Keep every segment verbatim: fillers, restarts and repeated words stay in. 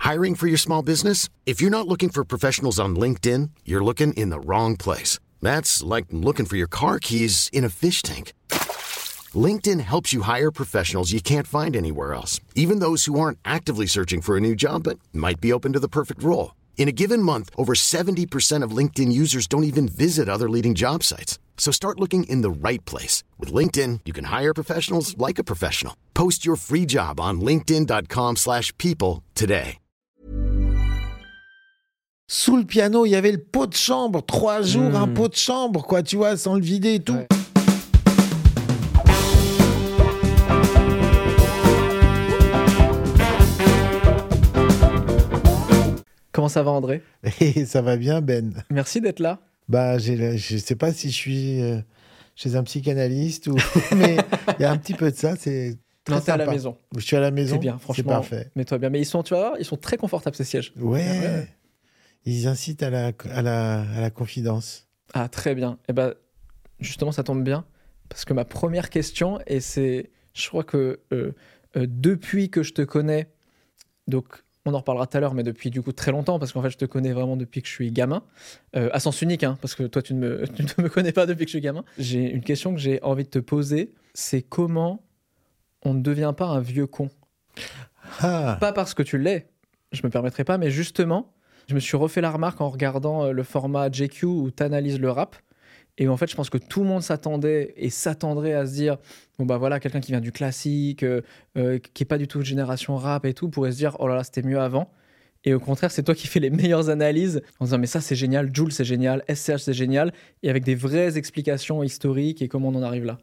Hiring for your small business? If you're not looking for professionals on LinkedIn, you're looking in the wrong place. That's like looking for your car keys in a fish tank. LinkedIn helps you hire professionals you can't find anywhere else, even those who aren't actively searching for a new job but might be open to the perfect role. In a given month, over seventy percent of LinkedIn users don't even visit other leading job sites. So start looking in the right place. With LinkedIn, you can hire professionals like a professional. Post your free job on linkedin dot com slash people today. Sous le piano, il y avait le pot de chambre. Trois jours, Mmh. un pot de chambre, quoi, tu vois, sans le vider et tout. Ouais. Comment ça va, André ? Et ça va bien, Ben. Merci d'être là. Bah, j'ai, je sais pas si je suis euh, chez un psychanalyste ou... mais il y a un petit peu de ça, c'est très Non, t'es à la sympa. maison. Je suis à la maison, C'est bien, franchement. c'est parfait. Mets-toi bien. Mais ils sont, tu vas voir, ils sont très confortables, ces sièges. Ouais, Ouais. ils incitent à la, à la, à la confidence. Ah, très bien. Et ben, justement, ça tombe bien. Parce que ma première question, et c'est, je crois que euh, euh, depuis que je te connais, donc on en reparlera tout à l'heure, mais depuis du coup très longtemps, parce qu'en fait, je te connais vraiment depuis que je suis gamin, euh, à sens unique, hein, parce que toi, tu ne, me, tu ne me connais pas depuis que je suis gamin. J'ai une question que j'ai envie de te poser, c'est comment on ne devient pas un vieux con ? Ah, Pas parce que tu l'es, je me permettrai pas, mais justement, je me suis refait la remarque en regardant euh, le format J Q où tu analyses le rap. Et en fait, je pense que tout le monde s'attendait et s'attendrait à se dire bon, bah voilà, quelqu'un qui vient du classique, euh, euh, qui n'est pas du tout de génération rap et tout, pourrait se dire oh là là, c'était mieux avant. Et au contraire, c'est toi qui fais les meilleures analyses en disant mais ça, c'est génial, Jul, c'est génial, S C H, c'est génial, et avec des vraies explications historiques et comment on en arrive là.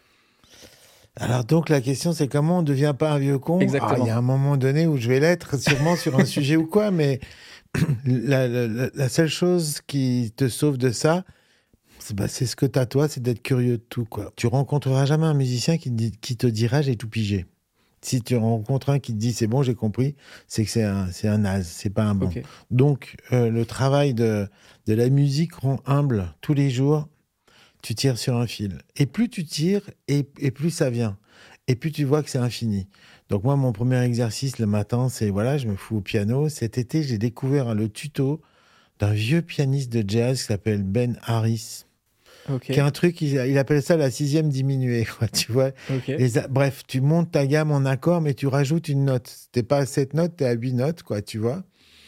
alors donc la question c'est comment on ne devient pas un vieux con ? Exactement. Ah, il y a un moment donné où je vais l'être, sûrement sur un sujet ou quoi, mais la, la, la- la seule chose qui te sauve de ça, c'est, bah, c'est ce que t'as toi, c'est d'être curieux de tout, quoi. Tu rencontreras jamais un musicien qui te, dit- qui te dira j'ai tout pigé. Si tu rencontres un qui te dit c'est bon, j'ai compris, c'est que c'est un, c'est un naze, c'est pas un bon. Ok. Donc euh, le travail de, de la musique rend humble tous les jours. Tu tires sur un fil. Et plus tu tires, et, et plus ça vient. Et plus tu vois que c'est infini. Donc moi, mon premier exercice le matin, c'est voilà, je me fous au piano. Cet été, j'ai découvert hein, le tuto d'un vieux pianiste de jazz qui s'appelle Ben Harris. Ok. Qui est un truc, il, il appelle ça la sixième diminuée, quoi, tu vois. Ok. Les a- bref, tu montes ta gamme en accord, mais tu rajoutes une note. T'es pas à sept notes, t'es à huit notes, quoi, tu vois.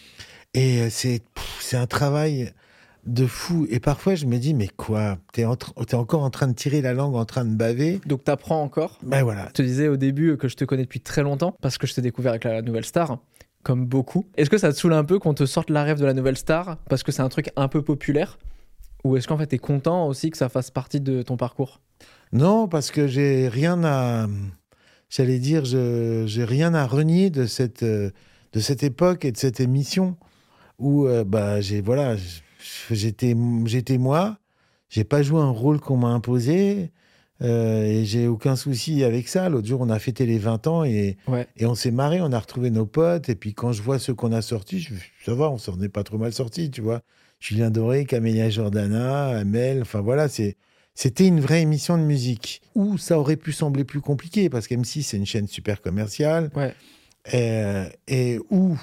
Et euh, c'est, pff, c'est un travail de fou. Et parfois, je me dis, mais quoi, t'es, en tr- t'es encore en train de tirer la langue, en train de baver. Donc t'apprends encore. Ben voilà. Je te disais au début que je te connais depuis très longtemps parce que je t'ai découvert avec la Nouvelle Star, comme beaucoup. Est-ce que ça te saoule un peu qu'on te sorte la rêve de la Nouvelle Star parce que c'est un truc un peu populaire ? Ou est-ce qu'en fait t'es content aussi que ça fasse partie de ton parcours ? Non, parce que j'ai rien à, j'allais dire, je, j'ai rien à renier de cette, euh, de cette époque et de cette émission où, euh, bah, j'ai, voilà, j- j'étais, j'étais moi, j'ai pas joué un rôle qu'on m'a imposé, euh, et j'ai aucun souci avec ça. L'autre jour, on a fêté les vingt ans et, Ouais. et on s'est marré, on a retrouvé nos potes, et puis quand je vois ceux qu'on a sortis, je, ça va, on s'en est pas trop mal sortis, tu vois. Julien Doré, Camélia Jordana, Amel, enfin voilà, c'est, c'était une vraie émission de musique où ça aurait pu sembler plus compliqué parce qu'M six, c'est une chaîne super commerciale, Ouais. euh, et où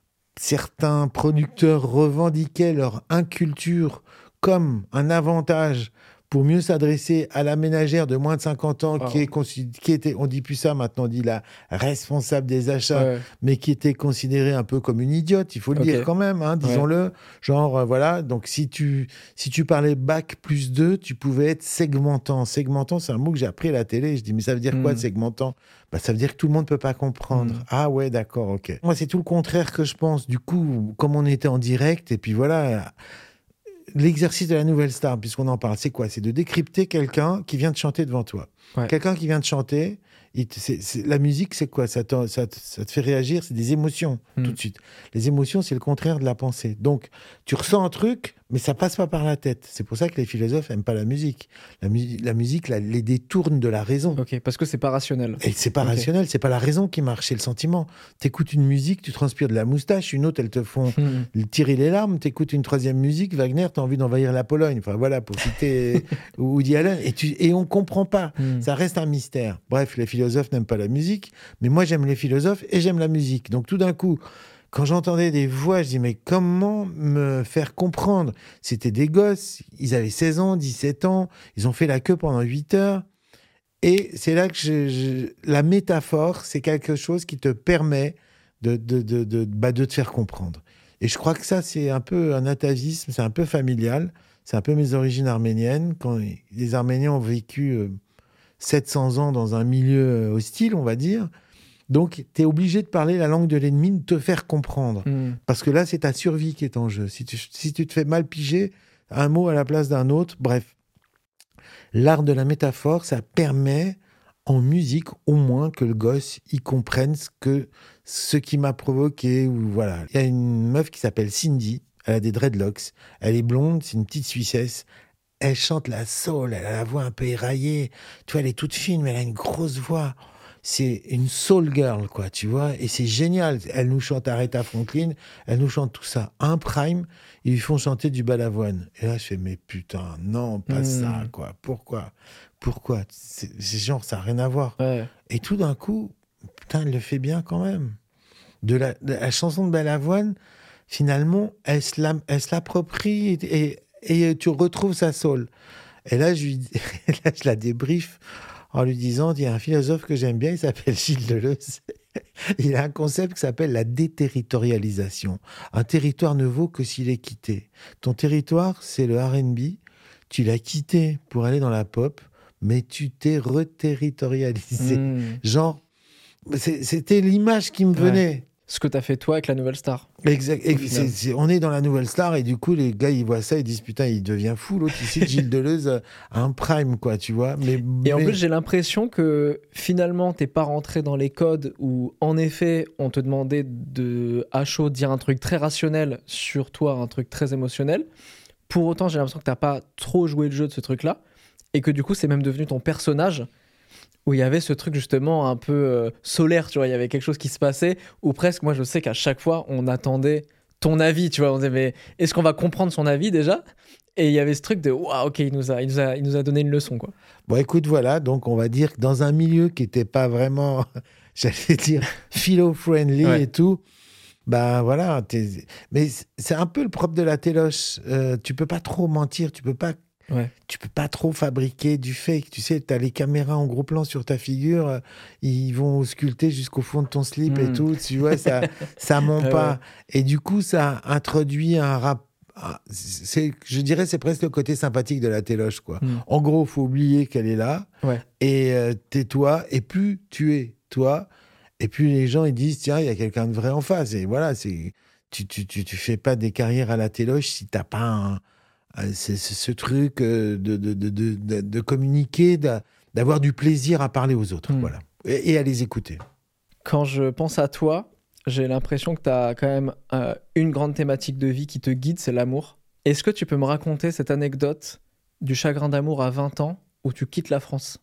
certains producteurs revendiquaient leur inculture comme un avantage pour mieux s'adresser à la ménagère de moins de cinquante ans, Wow. qui, est consi- qui était, on dit plus ça maintenant, on dit la responsable des achats, Ouais. mais qui était considérée un peu comme une idiote, il faut le Ok. dire quand même, hein, disons-le. Genre, euh, voilà, donc si tu, si tu parlais bac plus deux, tu pouvais être segmentant. Segmentant, c'est un mot que j'ai appris à la télé. Je dis, mais ça veut dire quoi, Mm. segmentant ? Bah, ça veut dire que tout le monde ne peut pas comprendre. Mm. Ah ouais, d'accord, ok. Moi, c'est tout le contraire que je pense. Du coup, comme on était en direct, et puis voilà, l'exercice de la Nouvelle Star, puisqu'on en parle, c'est quoi ? C'est de décrypter quelqu'un qui vient de chanter devant toi. Ouais. Quelqu'un qui vient de chanter, il te- c'est- c'est- la musique, c'est quoi ? ça te, ça, te, ça te fait réagir, c'est des émotions, Mm. tout de suite. Les émotions, c'est le contraire de la pensée. Donc, tu ressens un truc, mais ça passe pas par la tête. C'est pour ça que les philosophes aiment pas la musique. La, mu- la musique la- les détourne de la raison. Ok, parce que c'est pas rationnel. Et c'est pas Ok. rationnel, c'est pas la raison qui marche, c'est le sentiment. T'écoutes une musique, tu transpires de la moustache, une autre, elles te font Mm. tirer les larmes. T'écoutes une troisième musique, Wagner, t'as envie d'envahir la Pologne. Enfin voilà, pour citer Woody Allen. Et, tu, et on comprend pas. Mm. Ça reste un mystère. Bref, les philosophes n'aiment pas la musique, mais moi j'aime les philosophes et j'aime la musique. Donc tout d'un coup, quand j'entendais des voix, je dis, mais comment me faire comprendre? C'était des gosses, ils avaient seize ans, dix-sept ans, ils ont fait la queue pendant huit heures. Et c'est là que je, je- la métaphore, c'est quelque chose qui te permet de, de, de, de, bah, de te faire comprendre. Et je crois que ça, c'est un peu un atavisme, c'est un peu familial, c'est un peu mes origines arméniennes. Quand les Arméniens ont vécu euh, sept cents ans dans un milieu euh, hostile, on va dire, donc tu es obligé de parler la langue de l'ennemi, de te faire comprendre. Mm. Parce que là, c'est ta survie qui est en jeu. Si tu, si tu te fais mal piger, un mot à la place d'un autre, bref. L'art de la métaphore, ça permet en musique au moins que le gosse y comprenne ce, que, ce qui m'a provoqué. Ou voilà. Il y a une meuf qui s'appelle Cindy, elle a des dreadlocks, elle est blonde, c'est une petite Suissesse. Elle chante la soul, elle a la voix un peu éraillée. Tu vois, elle est toute fine, mais elle a une grosse voix. C'est une soul girl, quoi, tu vois. Et c'est génial. Elle nous chante Aretha Franklin, elle nous chante tout ça. Un prime, ils lui font chanter du Balavoine. Et là, je fais, mais putain, non, pas Mm. ça, quoi. Pourquoi Pourquoi c'est, c'est genre, ça n'a rien à voir. Ouais. Et tout d'un coup, putain, elle le fait bien quand même. De la, de la chanson de Balavoine, finalement, elle se, la- elle se l'approprie et, et, et tu retrouves sa soul. Et là, je, lui, là, je la débriefe en lui disant, il y a un philosophe que j'aime bien, il s'appelle Gilles Deleuze. Il a un concept qui s'appelle la déterritorialisation. Un territoire ne vaut que s'il est quitté. Ton territoire, c'est le R and B. Tu l'as quitté pour aller dans la pop, mais tu t'es reterritorialisé. Mm. Genre, c'est- c'était l'image qui me Ouais. venait. Ce que t'as fait toi avec la nouvelle star. Exact. Et Au final. c'est- c'est- on est dans la nouvelle star et du coup les gars ils voient ça, ils disent putain il devient fou l'autre ici, Gilles Deleuze a un prime quoi, tu vois. Mais, Et en mais- plus, j'ai l'impression que finalement, t'es pas rentré dans les codes où, en effet, on te demandait de, à chaud, dire un truc très rationnel sur toi, un truc très émotionnel. Pour autant, j'ai l'impression que t'as pas trop joué le jeu de ce truc-là. Et que du coup, c'est même devenu ton personnage où il y avait ce truc justement un peu euh, solaire, tu vois. Il y avait quelque chose qui se passait où presque, moi, je sais qu'à chaque fois, on attendait ton avis, tu vois. On disait, mais est-ce qu'on va comprendre son avis déjà? Et il y avait ce truc de, waouh, ok, il nous a, il nous a, il nous a donné une leçon, quoi. Bon écoute voilà, donc on va dire que dans un milieu qui était pas vraiment, j'allais dire philo-friendly Ouais. et tout, bah voilà. t'es- Mais c'est un peu le propre de la téloche. Euh, tu peux pas trop mentir, tu peux pas Ouais. tu peux pas trop fabriquer du fake. Tu sais, tu as les caméras en gros plan sur ta figure, euh, ils vont ausculter jusqu'au fond de ton slip et Mm. tout. Tu vois, ça, ça ment Ouais, pas. ouais. Et du coup, ça introduit un rap. ah, C'est, je dirais, c'est presque le côté sympathique de la téloche, quoi. Mm. En gros, faut oublier qu'elle est là Ouais. et euh, tais-toi. Et plus tu es toi, et plus les gens ils disent tiens, il y a quelqu'un de vrai en face. Et voilà, c'est tu tu tu tu fais pas des carrières à la téloche si t'as pas un euh, C'est c'est ce truc euh, de, de, de, de, de- de communiquer, d'a- d'avoir du plaisir à parler aux autres, Mm. voilà, et, et à les écouter. Quand je pense à toi, j'ai l'impression que tu as quand même euh, une grande thématique de vie qui te guide, c'est l'amour. Est-ce que tu peux me raconter cette anecdote du chagrin d'amour à vingt ans où tu quittes la France?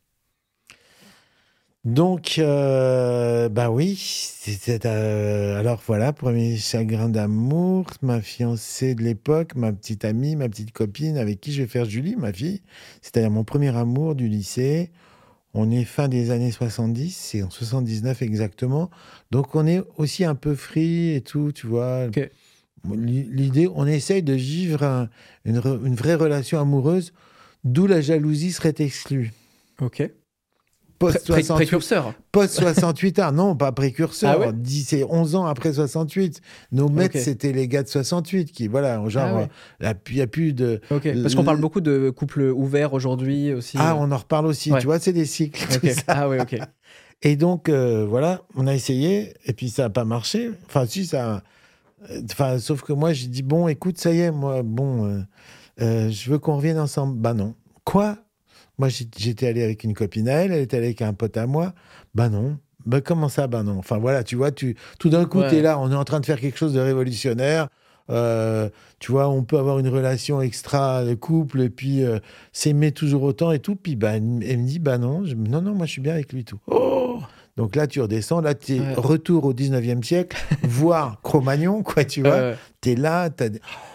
Donc, euh, bah oui, c'était, euh, alors voilà, premier chagrin d'amour, ma fiancée de l'époque, ma petite amie, ma petite copine avec qui je vais faire Julie, ma fille, c'est-à-dire mon premier amour du lycée. On est fin des années soixante-dix, c'est en soixante-dix-neuf exactement. Donc on est aussi un peu free et tout, tu vois. Ok. L'idée, on essaye de vivre un- une, re- une vraie relation amoureuse, d'où la jalousie serait exclue. Ok. Pré- pré- Post-soixante-huit, précurseur. post-soixante-huit ans, non, pas précurseur. Ah ouais dix et onze ans après soixante-huit. Nos maîtres, Ok. c'était les gars de soixante-huit qui, voilà, genre, Ah ouais. il n'y a plus de. Ok. Parce qu'on parle beaucoup de couples ouverts aujourd'hui aussi. Ah, on en reparle aussi, Ouais. tu vois, c'est des cycles. tout Ok. ça. Ah ouais, ok. Et donc, euh, voilà, on a essayé, et puis ça n'a pas marché. Enfin, si, ça. Enfin, sauf que moi, j'ai dit, bon, écoute, ça y est, moi, bon, euh, euh, je veux qu'on revienne ensemble. Bah non. Quoi? Moi, j'ai- j'étais allé avec une copine à elle, elle était allée avec un pote à moi. Bah non. Bah comment ça? Bah non. Enfin, voilà, tu vois, tu, tout d'un coup, Ouais. tu es là, on est en train de faire quelque chose de révolutionnaire. Euh, tu vois, on peut avoir une relation extra de couple et puis euh, s'aimer toujours autant et tout. Puis bah, elle me dit, bah non, je- non, non, moi je suis bien avec lui tout. Oh donc là, tu redescends, là, tu es Ouais. retour au dix-neuvième siècle, voire Cro-Magnon, quoi, tu vois. Ouais, ouais. Tu es là, t'as des-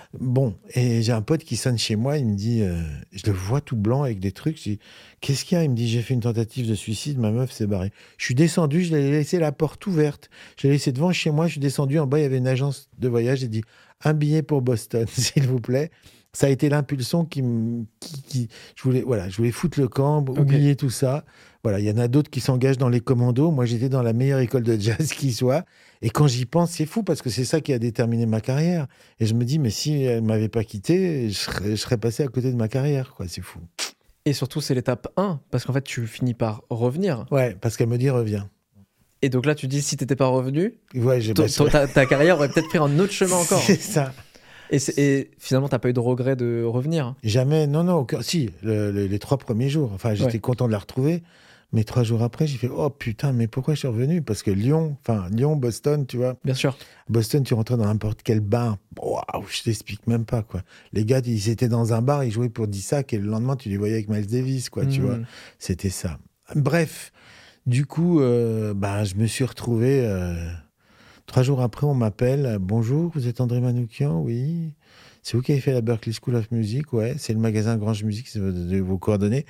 Bon, et j'ai un pote qui sonne chez moi, il me dit, euh, je le vois tout blanc avec des trucs. Je dis, qu'est-ce qu'il y a? Il me dit, j'ai fait une tentative de suicide, ma meuf s'est barrée. Je suis descendu, je l'ai laissé la porte ouverte. Je l'ai laissé devant chez moi, je suis descendu, en bas, il y avait une agence de voyage. J'ai dit, un billet pour Boston, s'il vous plaît. Ça a été l'impulsion qui, me- qui, qui- je voulais, voilà, je voulais foutre le camp, oublier tout ça. Voilà, il y en a d'autres qui s'engagent dans les commandos. Moi, j'étais dans la meilleure école de jazz qui soit. Et quand j'y pense, c'est fou parce que c'est ça qui a déterminé ma carrière. Et je me dis, mais si elle m'avait pas quitté, je serais, je serais passé à côté de ma carrière, quoi. C'est fou. Et surtout, c'est l'étape un, parce qu'en fait, tu finis par revenir. Ouais, parce qu'elle me dit, reviens. Et donc là, tu dis, si t'étais pas revenu, Ouais, j'ai ton- pas ton- ta, ta carrière aurait peut-être pris un autre chemin encore. C'est ça. Et, c'est- et finalement, t'as pas eu de regret de revenir. Jamais, non, non, aucun- si, le- le- les trois premiers jours. Enfin, j'étais Ouais. content de la retrouver. Mais trois jours après, j'ai fait, oh putain, mais pourquoi je suis revenu? Parce que Lyon, enfin, Lyon, Boston, tu vois. Bien sûr. Boston, tu rentrais dans n'importe quel bar. Waouh, je t'explique même pas, quoi. Les gars, ils étaient dans un bar, ils jouaient pour dix sacs et le lendemain, tu les voyais avec Miles Davis, quoi, tu Mm. vois. C'était ça. Bref, du coup, euh, bah, je me suis retrouvé. euh, Trois jours après, on m'appelle. Bonjour, vous êtes André Manoukian? Oui. C'est vous qui avez fait la Berklee School of Music? Ouais, c'est le magasin Grange Music, c'est vos, de vos coordonnées.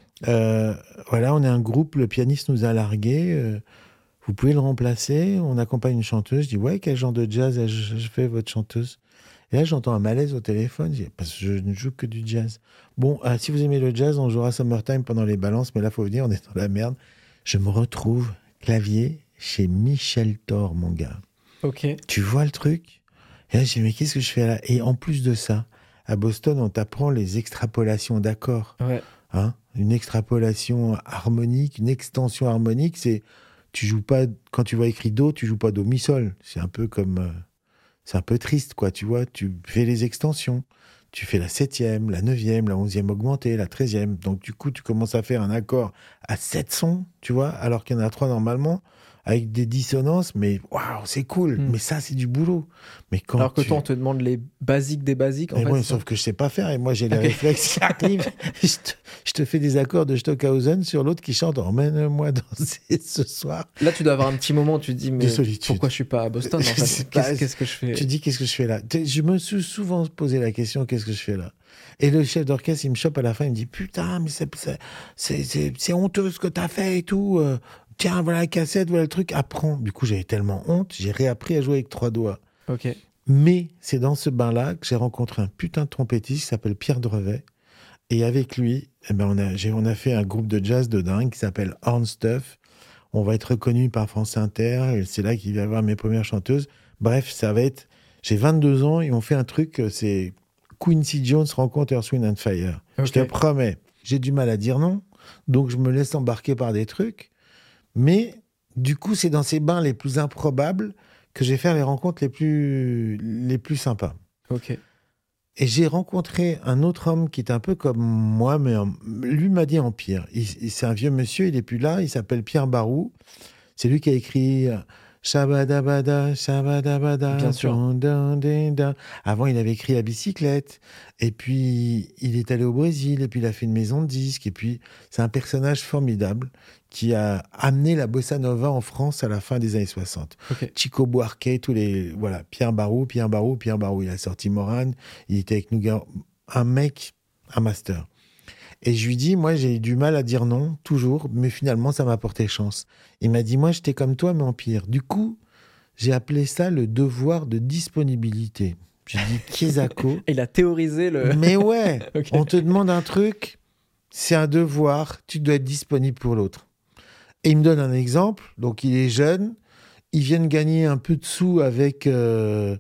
Euh, voilà, on est un groupe, le pianiste nous a largué. euh, vous pouvez le remplacer? On accompagne une chanteuse. Je dis, ouais, quel genre de jazz je, je fais, votre chanteuse? Et là, j'entends un malaise au téléphone, je dis, parce que je ne joue que du jazz. Bon, ah, si vous aimez le jazz, on jouera Summertime pendant les balances, mais là, faut venir, on est dans la merde. Je me retrouve clavier chez Michel Thor, mon gars. Ok. Tu vois le truc? Et là, j'ai dit, mais qu'est-ce que je fais là? Et en plus de ça, à Boston, on t'apprend les extrapolations d'accords. Ouais. Hein, une extrapolation harmonique, une extension harmonique, c'est tu joues pas quand tu vois écrit do, tu joues pas do mi sol. C'est un peu comme euh, c'est un peu triste, quoi. Tu vois, tu fais les extensions, tu fais la septième, la neuvième, la onzième augmentée, la treizième. Donc du coup, tu commences à faire un accord à sept sons, tu vois, alors qu'il y en a trois normalement, avec des dissonances. Mais waouh, c'est cool. Mm. Mais ça, c'est du boulot. Mais quand Alors que tu... toi, on te demande les basiques des basiques. En Mais fait, moi, c'est ça sauf que je sais pas faire et moi j'ai les Ok. réflexes qui arrivent. je, te, je te fais des accords de Stockhausen sur l'autre qui chante Emmène-moi danser ce soir. Là, tu dois avoir un petit moment, tu te dis, mais De solitude. pourquoi je suis pas à Boston en Je fait sais pas. Qu'est-ce qu'est-ce que je fais Tu dis qu'est-ce que je fais là? T'es- Je me suis souvent posé la question qu'est-ce que je fais là? Et le chef d'orchestre il me chope à la fin, il me dit putain mais c'est c'est c'est, c'est, c'est honteux ce que t'as fait et tout. euh, Tiens voilà la cassette, voilà le truc, apprends. Du coup j'avais tellement honte, j'ai réappris à jouer avec trois doigts. Ok. Mais c'est dans ce bain-là que j'ai rencontré un putain de trompettiste qui s'appelle Pierre Drevet. Et avec lui, eh ben on, a, j'ai, on a fait un groupe de jazz de dingue qui s'appelle Horn Stuff. On va être reconnu par France Inter. Et c'est là qu'il va y avoir mes premières chanteuses. Bref, ça va être... J'ai vingt-deux ans et on fait un truc, euh, c'est Quincy Jones rencontre Earth, Wind and Fire. Ok. Je te promets. J'ai du mal à dire non. Donc je me laisse embarquer par des trucs. Mais du coup, c'est dans ces bains les plus improbables que j'ai fait les rencontres les plus, les plus sympas. Ok. Et j'ai rencontré un autre homme qui est un peu comme moi, mais en- lui m'a dit en pire. Il- il- c'est un vieux monsieur, il est plus là, il s'appelle Pierre Barou. C'est lui qui a écrit euh, Shabadabada, Shabadabada. Bien sûr. dun, dun, dun, dun. Avant, il avait écrit à bicyclette. Et puis, il est allé au Brésil. Et puis, il a fait une maison de disques. Et puis, c'est un personnage formidable qui a amené la bossa nova en France à la fin des années soixante. Ok. Chico Buarque, tous les... Voilà, Pierre Barou, Pierre Barou, Pierre Barou. Il a sorti Morane. Il était avec nous. Un mec, un master. Et je lui dis, moi, j'ai eu du mal à dire non, toujours, mais finalement, ça m'a porté chance. Il m'a dit, moi, j'étais comme toi, mais en pire. Du coup, j'ai appelé ça le devoir de disponibilité. J'ai dit, Kiesako. Et il a théorisé le. Mais ouais, Ok. on te demande un truc, c'est un devoir, tu dois être disponible pour l'autre. Et il me donne un exemple. Donc, il est jeune, il vient de gagner un peu de sous avec euh,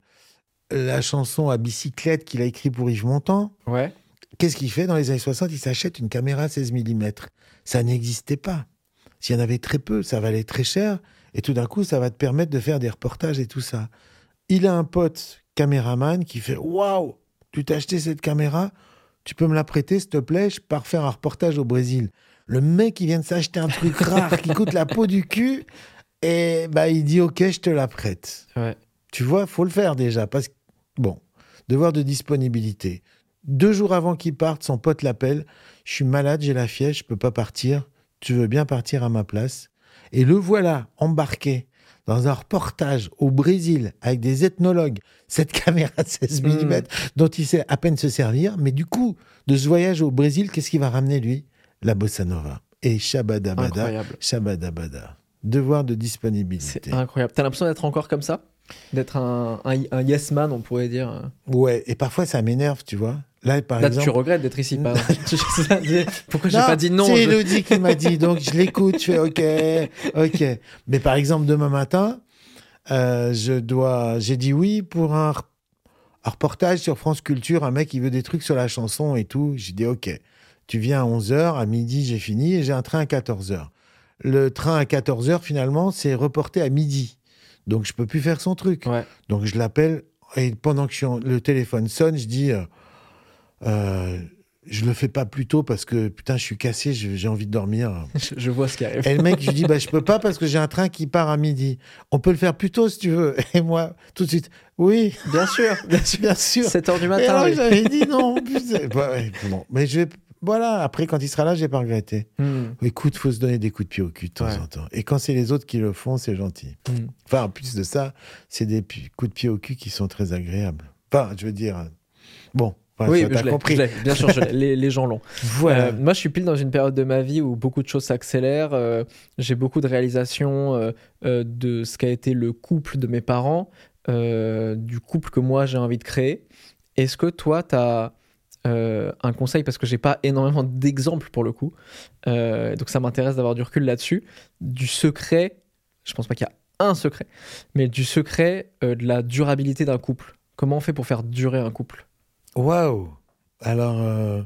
la chanson à bicyclette qu'il a écrite pour Yves Montand. Ouais. Qu'est-ce qu'il fait dans les années soixante? Il s'achète une caméra seize millimètres. Ça n'existait pas. S'il y en avait très peu, ça valait très cher. Et tout d'un coup, ça va te permettre de faire des reportages et tout ça. Il a un pote caméraman qui fait « Waouh, tu t'as acheté cette caméra? Tu peux me la prêter, s'il te plaît? Je pars faire un reportage au Brésil. » Le mec, il vient de s'acheter un truc rare qui coûte la peau du cul. Et bah, il dit « Ok, je te la prête. » Ouais. Tu vois, faut le faire déjà. Parce que, bon, devoir de disponibilité. Deux jours avant qu'il parte, son pote l'appelle. Je suis malade, j'ai la fièvre, je peux pas partir. Tu veux bien partir à ma place? Et le voilà embarqué dans un reportage au Brésil avec des ethnologues, cette caméra seize millimètres mmh. dont il sait à peine se servir. Mais du coup, de ce voyage au Brésil, qu'est-ce qu'il va ramener, lui ? La bossa nova. Et shabadabada, shabadabada. Devoir de disponibilité. C'est incroyable. T'as l'impression d'être encore comme ça ? D'être un, un, un yes man, on pourrait dire. Ouais, et parfois ça m'énerve, tu vois. Là, par Là exemple... tu regrettes d'être ici, par Pourquoi j'ai non, pas dit non c'est je... Elodie qui m'a dit, donc je l'écoute, je fais ok, ok. Mais par exemple, demain matin, euh, je dois, j'ai dit oui pour un, un reportage sur France Culture, un mec qui veut des trucs sur la chanson et tout. J'ai dit ok, tu viens à onze heures, à midi j'ai fini et j'ai un train à quatorze heures. Le train à quatorze heures, finalement, c'est reporté à midi. Donc, je peux plus faire son truc. Ouais. Donc, je l'appelle et pendant que je suis en... le téléphone sonne, je dis euh, euh, je le fais pas plus tôt parce que putain, je suis cassé, j'ai, j'ai envie de dormir. je, je vois ce qui arrive. Et le mec, je lui dis bah, je peux pas parce que j'ai un train qui part à midi. On peut le faire plus tôt si tu veux. Et moi, tout de suite, oui. Bien sûr, bien sûr. Bien sûr. sept heures du matin. Et alors, oui. j'avais dit non. Putain. Bah, ouais, bon. Mais je vais. Voilà, après, quand il sera là, j'ai pas regretté. Mm. Écoute, faut se donner des coups de pied au cul de temps ouais. en temps. Et quand c'est les autres qui le font, c'est gentil. Mm. Enfin, en plus de ça, c'est des coups de pied au cul qui sont très agréables. Enfin, je veux dire... Bon, enfin, oui, ça, je t'as l'ai, compris. Je l'ai, bien sûr, je l'ai. Les, les gens l'ont. Voilà. Euh, moi, je suis pile dans une période de ma vie où beaucoup de choses s'accélèrent. Euh, j'ai beaucoup de réalisations euh, euh, de ce qu'a été le couple de mes parents, euh, du couple que moi, j'ai envie de créer. Est-ce que toi, t'as... Euh, un conseil, parce que j'ai pas énormément d'exemples pour le coup, euh, donc ça m'intéresse d'avoir du recul là-dessus, du secret, je pense pas qu'il y a un secret, mais du secret euh, de la durabilité d'un couple. Comment on fait pour faire durer un couple ? Waouh ! Alors euh,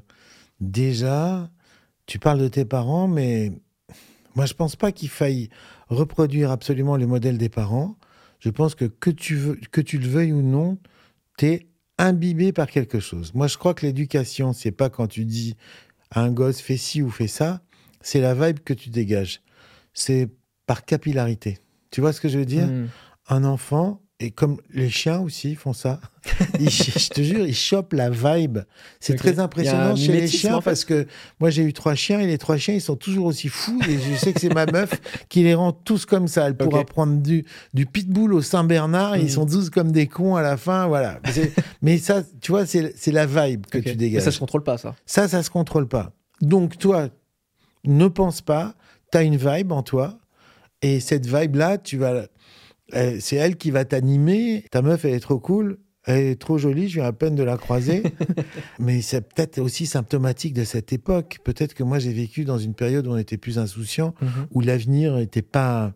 déjà, tu parles de tes parents, mais moi je pense pas qu'il faille reproduire absolument le modèle des parents. Je pense que que tu veux, que tu le veuilles ou non, t'es imbibé par quelque chose. Moi, je crois que l'éducation, c'est pas quand tu dis à un gosse fais ci ou fais ça, c'est la vibe que tu dégages. C'est par capillarité. Tu vois ce que je veux dire ? Mmh. Un enfant, et comme les chiens aussi font ça, ils, je te jure, ils chopent la vibe. C'est okay. très impressionnant chez les chiens en fait. Parce que moi, j'ai eu trois chiens et les trois chiens, ils sont toujours aussi fous. Et je sais que c'est ma meuf qui les rend tous comme ça. Elle pourra okay. prendre du, du pitbull au Saint-Bernard. Mmh. Ils sont tous comme des cons à la fin. Voilà. C'est, mais ça, tu vois, c'est, c'est la vibe que okay. tu dégages. Mais ça se contrôle pas, ça. Ça, ça se contrôle pas. Donc, toi, ne pense pas. Tu as une vibe en toi. Et cette vibe-là, tu vas... Euh, c'est elle qui va t'animer. Ta meuf, elle est trop cool, elle est trop jolie, je viens à peine de la croiser. Mais c'est peut-être aussi symptomatique de cette époque. Peut-être que moi, j'ai vécu dans une période où on était plus insouciant, mm-hmm. où l'avenir n'était pas...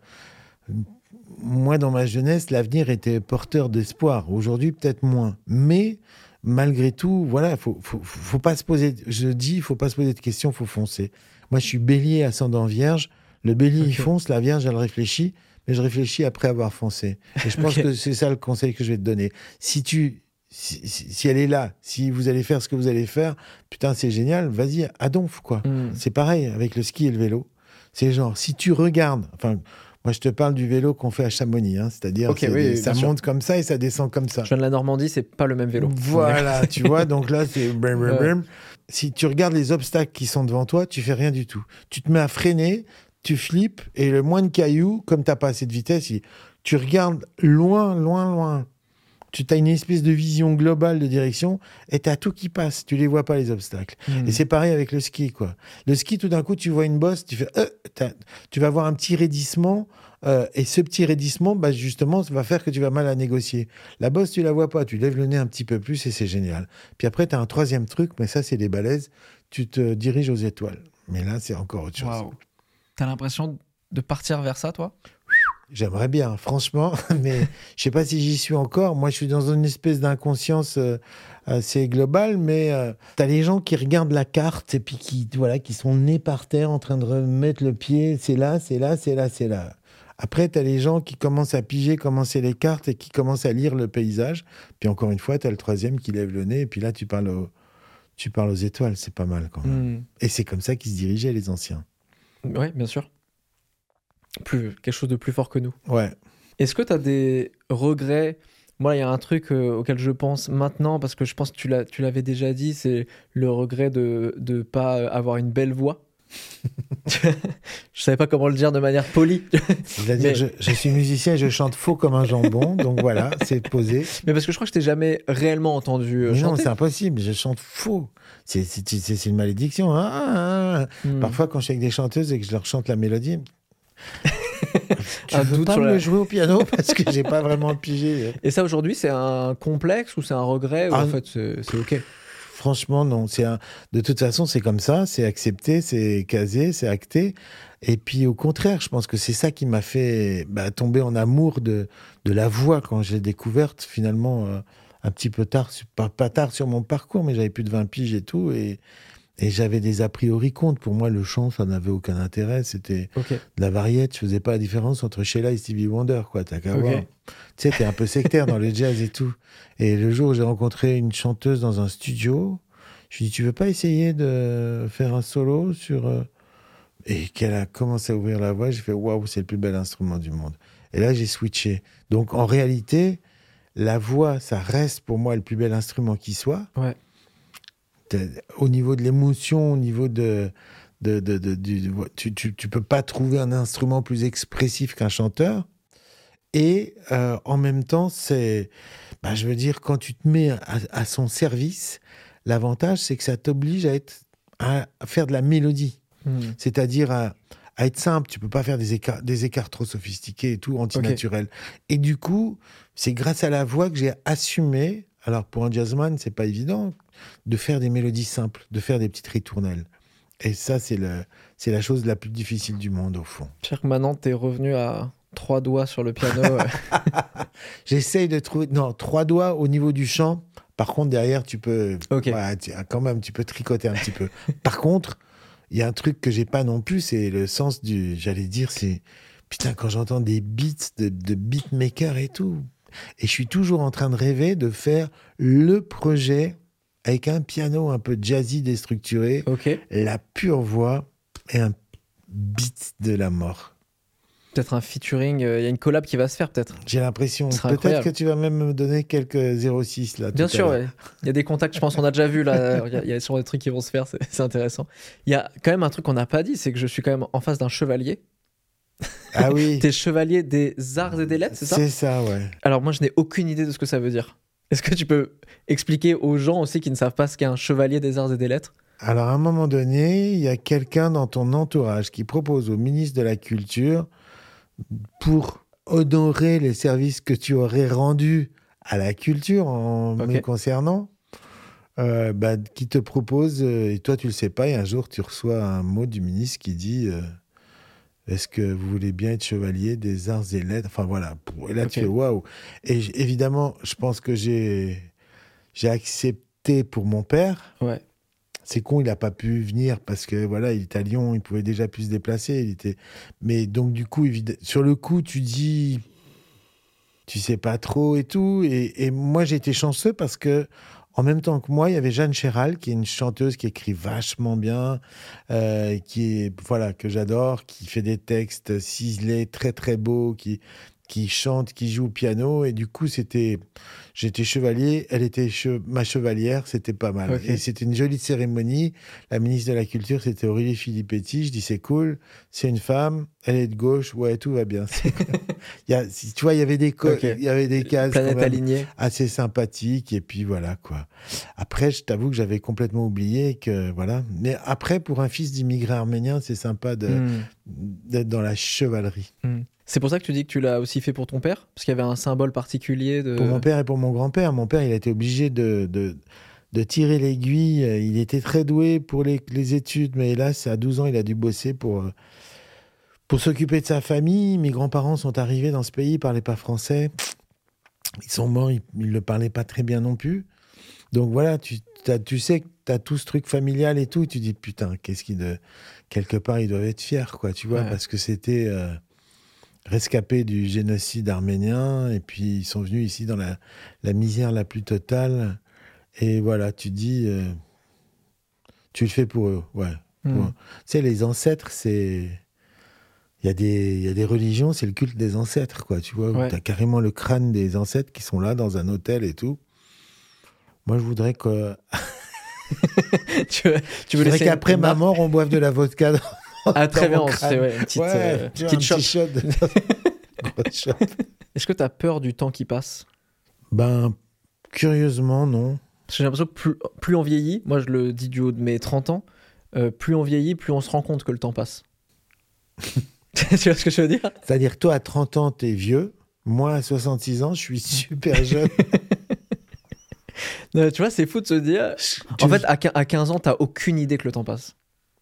Moi, dans ma jeunesse, l'avenir était porteur d'espoir. Aujourd'hui, peut-être moins. Mais malgré tout, voilà, faut, faut, faut pas se poser... Je dis, il faut pas se poser de questions, il faut foncer. Moi, je suis bélier ascendant vierge. Le bélier, okay. il fonce, la vierge, elle réfléchit. Mais je réfléchis après avoir foncé. Et je pense okay. que c'est ça le conseil que je vais te donner. Si tu, si, si, si elle est là, si vous allez faire ce que vous allez faire, putain, c'est génial, vas-y, à donf, quoi. Mm. C'est pareil avec le ski et le vélo. C'est genre, si tu regardes, enfin, moi je te parle du vélo qu'on fait à Chamonix, hein, c'est-à-dire, okay, c'est oui, des, ça monte sûr. Comme ça et ça descend comme ça. Je viens de la Normandie, c'est pas le même vélo. Voilà, tu vois, donc là, c'est... Brum, brum, brum. Si tu regardes les obstacles qui sont devant toi, tu fais rien du tout. Tu te mets à freiner, tu flippes, et le moins de cailloux, comme t'as pas assez de vitesse, il... tu regardes loin, loin, loin. Tu as une espèce de vision globale de direction, et t'as tout qui passe. Tu les vois pas, les obstacles. Mmh. Et c'est pareil avec le ski, quoi. Le ski, tout d'un coup, tu vois une bosse, tu fais, euh, tu vas avoir un petit raidissement, euh, et ce petit raidissement, bah, justement, ça va faire que tu vas mal à négocier. La bosse, tu la vois pas, tu lèves le nez un petit peu plus, et c'est génial. Puis après, t'as un troisième truc, mais ça, c'est des balaises. Tu te diriges aux étoiles. Mais là, c'est encore autre chose. Wow. T'as l'impression de partir vers ça, toi ? J'aimerais bien, franchement, mais je sais pas si j'y suis encore. Moi, je suis dans une espèce d'inconscience euh, assez globale, mais euh, t'as les gens qui regardent la carte et puis qui, voilà, qui sont nés par terre en train de remettre le pied. C'est là, c'est là, c'est là, c'est là. Après, t'as les gens qui commencent à piger comment c'est les cartes et qui commencent à lire le paysage. Puis encore une fois, t'as le troisième qui lève le nez et puis là, tu parles aux, tu parles aux étoiles. C'est pas mal quand même. Mm. Et c'est comme ça qu'ils se dirigeaient, les anciens. Oui, bien sûr. Plus, quelque chose de plus fort que nous. Ouais. Est-ce que tu as des regrets ? Moi, il y a un truc euh, auquel je pense maintenant, parce que je pense que tu, l'as, tu l'avais déjà dit, c'est le regret de ne pas avoir une belle voix. Je savais pas comment le dire de manière polie. C'est-à-dire Mais- je, je suis musicien et je chante faux comme un jambon, donc voilà, c'est posé. Mais parce que je crois que je t'ai jamais réellement entendu euh, Mais non, chanter. c'est impossible, je chante faux. C'est, c'est, c'est, c'est une malédiction. Hein, hein, hein. Hmm. Parfois, quand je suis avec des chanteuses et que je leur chante la mélodie, tu Un veux doute pas sur me la- le jouer au piano parce que j'ai pas vraiment pigé. Et ça, aujourd'hui, c'est un complexe ou c'est un regret ou Ah, en fait, c'est c'est OK. Franchement, non. C'est un... De toute façon, c'est comme ça, c'est accepté, c'est casé, c'est acté. Et puis, au contraire, je pense que c'est ça qui m'a fait bah, tomber en amour de, de la voix quand je l'ai découverte, finalement, euh, un petit peu tard, su- pas, pas tard sur mon parcours, mais j'avais plus de vingt piges et tout. Et, et j'avais des a priori contre. Pour moi, le chant, ça n'avait aucun intérêt. C'était OK. de la variette. Je faisais pas la différence entre Sheila et Stevie Wonder, quoi. T'as qu'à Ok. voir. Tu sais, t'es un peu sectaire dans le jazz et tout. Et le jour où j'ai rencontré une chanteuse dans un studio, je lui ai dit, tu veux pas essayer de faire un solo sur... euh, Et qu'elle a commencé à ouvrir la voix, j'ai fait, waouh, c'est le plus bel instrument du monde. Et là, j'ai switché. Donc, en réalité, la voix, ça reste pour moi le plus bel instrument qui soit. Ouais. T'as- Au niveau de l'émotion, au niveau de... de, de, de- du- tu, tu, tu peux pas trouver un instrument plus expressif qu'un chanteur. Et euh, en même temps, c'est, bah, je veux dire, quand tu te mets à, à son service, l'avantage, c'est que ça t'oblige à, être, à faire de la mélodie. Hmm. C'est-à-dire à, à être simple. Tu peux pas faire des écarts, des écarts trop sophistiqués et tout, antinaturels. Et du coup, c'est grâce à la voix que j'ai assumé, alors pour un jazzman, c'est pas évident, de faire des mélodies simples, de faire des petites ritournelles. Et ça, c'est, le, c'est la chose la plus difficile du monde, au fond. C'est-à-dire que maintenant, t'es revenu à trois doigts sur le piano. ouais. J'essaye de trouver... Non, trois doigts au niveau du chant. Par contre, derrière, tu peux... Ok. Ouais, tu- quand même, tu peux tricoter un petit peu. Par contre, il y a un truc que j'ai pas non plus, c'est le sens du... J'allais dire, c'est... Putain, quand j'entends des beats de, de beatmaker et tout, et je suis toujours en train de rêver de faire le projet avec un piano un peu jazzy déstructuré, OK. la pure voix et un beat de la mort. Peut-être un featuring. Il y a une collab qui va se faire, peut-être. J'ai l'impression. Ce sera Peut-être incroyable. que tu vas même me donner quelques zéro six là. Bien tout à sûr, l'heure. ouais. Il y a des contacts, je pense, on a déjà vu là. Il y a- il y a sûrement des trucs qui vont se faire, c'est c'est intéressant. Il y a quand même un truc qu'on n'a pas dit, c'est que je suis quand même en face d'un chevalier. Ah oui. T'es chevalier des arts et des lettres, c'est ça C'est ça, ouais. Alors moi, je n'ai aucune idée de ce que ça veut dire. Est-ce que tu peux expliquer aux gens aussi qui ne savent pas ce qu'est un chevalier des arts et des lettres? Alors, à un moment donné, il y a quelqu'un dans ton entourage qui propose au ministre de la Culture, pour honorer les services que tu aurais rendus à la culture en Ok. me concernant, euh, bah, qui te propose, euh, et toi tu le sais pas, et un jour tu reçois un mot du ministre qui dit euh, est-ce que vous voulez bien être chevalier des arts et lettres? Enfin voilà, et là tu Ok. fais waouh. Et j- évidemment, je pense que j'ai, j'ai accepté pour mon père. Ouais. C'est con, il n'a pas pu venir parce que voilà, il était à Lyon, il pouvait déjà plus se déplacer. Il était... Mais donc, du coup, évid- sur le coup, tu dis, tu sais pas trop et tout. Et, et moi, j'ai été chanceux parce que, en même temps que moi, il y avait Jeanne Chéral, qui est une chanteuse qui écrit vachement bien, euh, qui est, voilà, que j'adore, qui fait des textes ciselés, très très beaux, qui, qui chante, qui joue au piano. Et du coup, c'était, j'étais chevalier, elle était che- ma chevalière, c'était pas mal. Ok. Et c'était une jolie cérémonie. La ministre de la Culture, c'était Aurélie Filippetti. Je dis, c'est cool, c'est une femme, elle est de gauche, ouais, tout va bien. C'est- il y a, si- tu vois, il y avait des, co- Ok. il y avait des cases Planète quand même alignée. assez sympathiques. Et puis voilà, quoi. Après, je t'avoue que j'avais complètement oublié que, voilà. Mais après, pour un fils d'immigré arménien, c'est sympa de, Hmm. d'être dans la chevalerie. Hmm. C'est pour ça que tu dis que tu l'as aussi fait pour ton père? Parce qu'il y avait un symbole particulier de... Pour mon père et pour mon grand-père. Mon père, il a été obligé de, de, de tirer l'aiguille. Il était très doué pour les, les études, mais hélas, à douze ans, il a dû bosser pour, euh, pour s'occuper de sa famille. Mes grands-parents sont arrivés dans ce pays, ils ne parlaient pas français. Ils sont morts, ils ne le parlaient pas très bien non plus. Donc voilà, tu, t'as- tu sais que tu as tout ce truc familial et tout. Tu dis, putain, qu'est-ce qu'ils de... Quelque part, ils doivent être fiers, quoi, tu vois, Ouais. parce que c'était... euh, rescapés du génocide arménien, et puis ils sont venus ici dans la, la misère la plus totale. Et voilà, tu dis, euh, tu le fais pour eux, ouais. Hmm. Pour- Tu sais, les ancêtres, c'est... Il y, a des, il y a des religions, c'est le culte des ancêtres, quoi, tu vois. Ouais. Tu as carrément le crâne des ancêtres qui sont là dans un hôtel et tout. Moi, je voudrais que... tu veux, tu veux Je voudrais laisser qu'après une ma marque. mort, on boive de la vodka. Dans, Ah, très dans bien, mon on se crâne. fait ouais, une petite, Ouais, euh, tu vois, petite un shot. petit shot. Grosse shot. Est-ce que tu as peur du temps qui passe? Ben, curieusement, non. Parce que j'ai l'impression que plus, plus on vieillit, moi je le dis du haut de mes trente ans, euh, plus on vieillit, plus on se rend compte que le temps passe. Tu vois ce que je veux dire? C'est-à-dire, toi, à trente ans, t'es vieux. Moi, à soixante-six ans, je suis super jeune. Non, tu vois, c'est fou de se dire. Tu- En fait, à quin- à quinze ans, t'as aucune idée que le temps passe.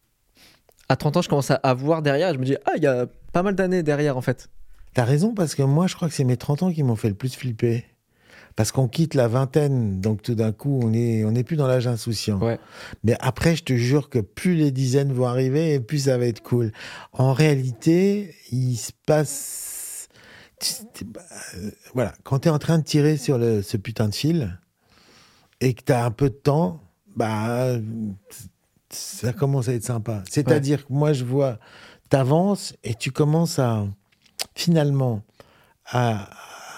À trente ans, je commence à, à voir derrière et je me dis, ah, il y a pas mal d'années derrière en fait. T'as raison, parce que moi, je crois que c'est mes trente ans qui m'ont fait le plus flipper. Parce qu'on quitte la vingtaine, donc tout d'un coup, on est, on n'est plus dans l'âge insouciant. Ouais. Mais après, je te jure que plus les dizaines vont arriver, et plus ça va être cool. En réalité, il se passe... tu- tu- bah, euh, voilà, quand t'es en train de tirer sur le, ce putain de fil, et que t'as un peu de temps, bah, ça commence à être sympa. C'est-à-dire que moi, je vois, t'avances, et tu commences à, finalement, à...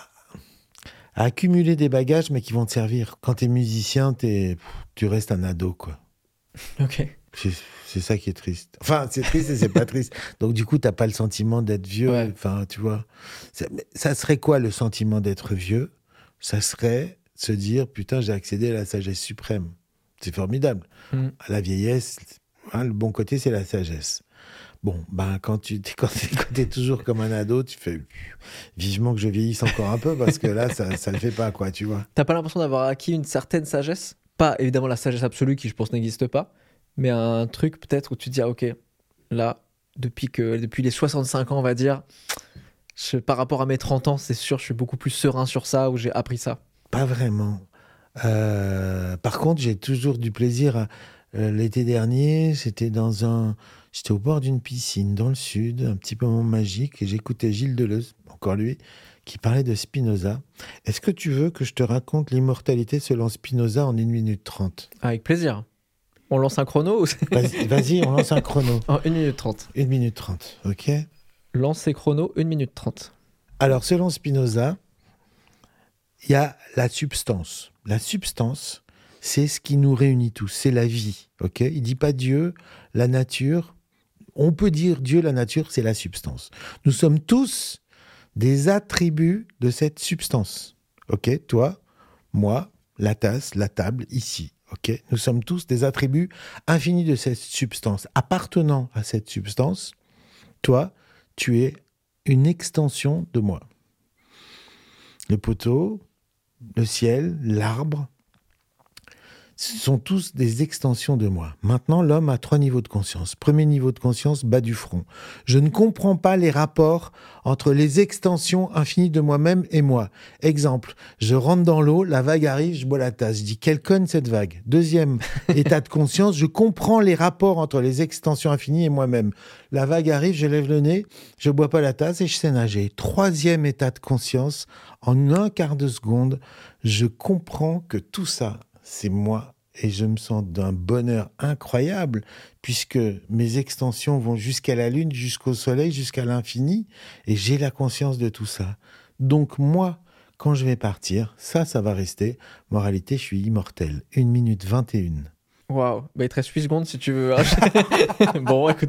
à accumuler des bagages, mais qui vont te servir. Quand t'es musicien, t'es, tu restes un ado, quoi. Ok. C'est, c'est ça qui est triste. Enfin, c'est triste et c'est pas triste. Donc, du coup, t'as pas le sentiment d'être vieux. Ouais. Enfin, tu vois. Ça, mais ça serait quoi le sentiment d'être vieux? Ça serait se dire, putain, j'ai accédé à la sagesse suprême. C'est formidable. Mm. À la vieillesse, hein, le bon côté, c'est la sagesse. Bon, ben, quand tu t'es, quand t'es, quand t'es toujours comme un ado, tu fais vivement que je vieillisse encore un peu parce que là, ça, ça le fait pas, quoi, tu vois. T'as pas l'impression d'avoir acquis une certaine sagesse? Pas évidemment la sagesse absolue qui, je pense, n'existe pas, mais un truc peut-être où tu te dis, ah, ok, là, depuis, que, depuis les soixante-cinq ans, on va dire, je- par rapport à mes trente ans, c'est sûr, je suis beaucoup plus serein sur ça, où j'ai appris ça. Pas vraiment. Euh, par contre, j'ai toujours du plaisir. à- euh, l'été dernier, c'était dans un, j'étais au bord d'une piscine dans le sud, un petit moment magique, et j'écoutais Gilles Deleuze, encore lui, qui parlait de Spinoza. Est-ce que tu veux que je te raconte l'immortalité selon Spinoza en une minute trente? Avec plaisir. On lance un chrono ou c'est- Vas-y, vas-y, on lance un chrono. en une minute trente. une minute trente, ok? Lancer chrono, une minute trente. Alors, selon Spinoza, il y a la substance. La substance, c'est ce qui nous réunit tous, c'est la vie, ok? Il dit pas Dieu, la nature. On peut dire Dieu, la nature, c'est la substance. Nous sommes tous des attributs de cette substance, ok? Toi, moi, la tasse, la table, ici, ok? Nous sommes tous des attributs infinis de cette substance. Appartenant à cette substance, toi, tu es une extension de moi. Le poteau, le ciel, l'arbre, ce sont tous des extensions de moi. Maintenant, l'homme a trois niveaux de conscience. Premier niveau de conscience, bas du front. Je ne comprends pas les rapports entre les extensions infinies de moi-même et moi. Exemple, je rentre dans l'eau, la vague arrive, je bois la tasse. Je dis, quelle conne cette vague. Deuxième état de conscience, je comprends les rapports entre les extensions infinies et moi-même. La vague arrive, je lève le nez, je bois pas la tasse et je sais nager. Troisième état de conscience, en un quart de seconde, je comprends que tout ça, c'est moi et je me sens d'un bonheur incroyable puisque mes extensions vont jusqu'à la lune, jusqu'au soleil, jusqu'à l'infini et j'ai la conscience de tout ça. Donc moi, quand je vais partir, ça, ça va rester. Moralité, je suis immortel. une minute vingt et une. Waouh, bah, il te reste huit secondes si tu veux. Bon, écoute.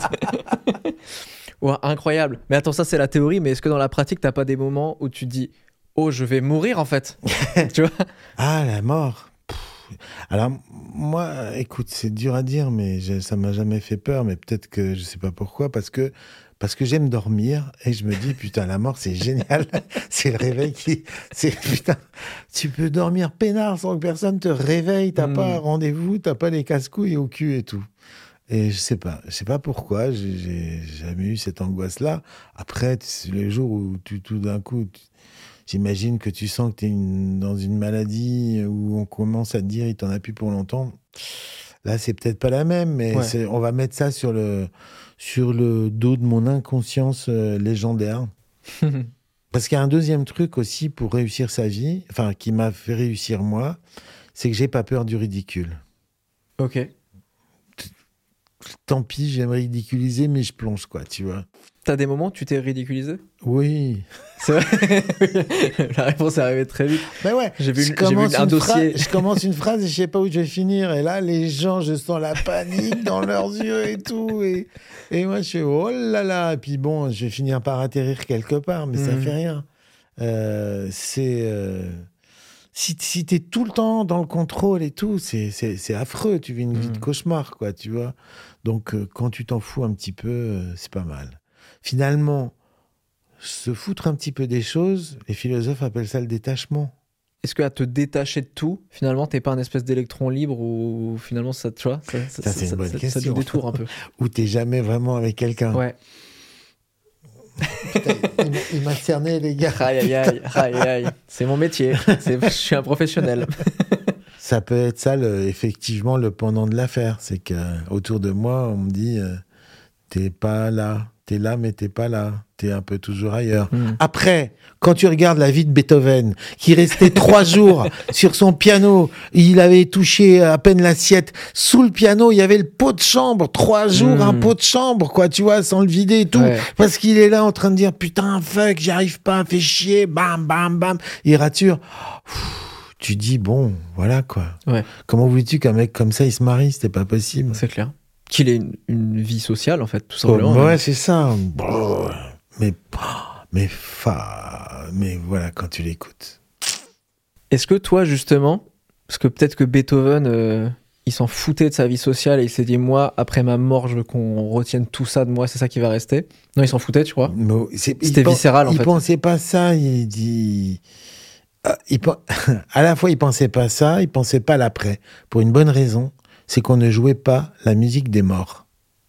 Ouais, incroyable. Mais attends, ça c'est la théorie, mais est-ce que dans la pratique, t'as pas des moments où tu te dis, oh, je vais mourir en fait? Tu vois? Ah, la mort. Pff. Alors, moi, écoute, c'est dur à dire, mais je- ça m'a jamais fait peur, mais peut-être que je sais pas pourquoi, parce que, parce que j'aime dormir et je me dis, putain, la mort, c'est génial. C'est le réveil qui. C'est, putain, tu peux dormir peinard sans que personne te réveille, t'as Mm. pas rendez-vous, t'as pas les casse-couilles au cul et tout. Et je sais pas, je sais pas pourquoi, j'ai, j'ai jamais eu cette angoisse-là. Après, c'est le jour où tu, tout d'un coup, tu- j'imagine que tu sens que tu es dans une maladie où on commence à te dire il t'en a plus pour longtemps. Là, c'est peut-être pas la même, mais Ouais. c'est, on va mettre ça sur le, sur le dos de mon inconscience euh, légendaire. Parce qu'il y a un deuxième truc aussi pour réussir sa vie, enfin, qui m'a fait réussir moi, c'est que j'ai pas peur du ridicule. Ok. Tant pis, j'aime ridiculiser, mais je plonge, quoi, tu vois. T'as des moments où tu t'es ridiculisé? Oui. C'est vrai. La réponse est arrivée très vite. Ben ouais, J'ai vu, je j'ai commence vu un une dossier. phrase- je commence une phrase et je sais pas où je vais finir. Et là, les gens, je sens la panique dans leurs yeux et tout. Et, et moi, je fais oh là là. Et puis bon, je vais finir par atterrir quelque part, mais ça Mhm. fait rien. Euh, c'est. euh, Si, si t'es tout le temps dans le contrôle et tout, c'est, c'est, c'est affreux. Tu vis une vie de Mhm. cauchemar, quoi, tu vois. Donc, euh, quand tu t'en fous un petit peu, euh, c'est pas mal. Finalement, se foutre un petit peu des choses, les philosophes appellent ça le détachement. Est-ce qu'à te détacher de tout, finalement, t'es pas un espèce d'électron libre ou finalement ça, tu vois, ça, ça, Ça, c'est une bonne ça, question. ça nous détourne un peu. Où t'es jamais vraiment avec quelqu'un. Ouais. Putain, il, m'a- il m'a cerné, les gars. Aïe aïe aïe, aïe aïe. C'est mon métier. C'est, je suis un professionnel. Ça peut être ça, le- effectivement, le pendant de l'affaire. C'est que euh, autour de moi, on me dit, euh, t'es pas là. T'es là, mais t'es pas là. T'es un peu toujours ailleurs. Mm. Après, quand tu regardes la vie de Beethoven, qui restait trois jours sur son piano, il avait touché à peine l'assiette. Sous le piano, il y avait le pot de chambre. Trois jours, Mm. un pot de chambre, quoi, tu vois, sans le vider et tout. Ouais. Parce qu'il est là en train de dire, putain, fuck, j'y arrive pas, fais chier, bam, bam, bam. Il rature. Pff, tu dis, bon, voilà, quoi. Ouais. Comment voulais-tu qu'un mec comme ça, il se marie? C'était pas possible. C'est clair. Qu'il ait une, une vie sociale, en fait, tout Oh, simplement. ouais, c'est ça. Bon, mais, mais, fa, mais voilà, quand tu l'écoutes. Est-ce que toi, justement, parce que peut-être que Beethoven, euh, il s'en foutait de sa vie sociale et il s'est dit, moi, après ma mort, je veux qu'on retienne tout ça de moi, c'est ça qui va rester. Non, il s'en foutait, tu crois? Mais c'est- il C'était pen- viscéral, en il fait. pensait pas ça. Il dit. Ah, il pen- à la fois, il pensait pas ça, il pensait pas l'après. Pour une bonne raison, c'est qu'on ne jouait pas la musique des morts.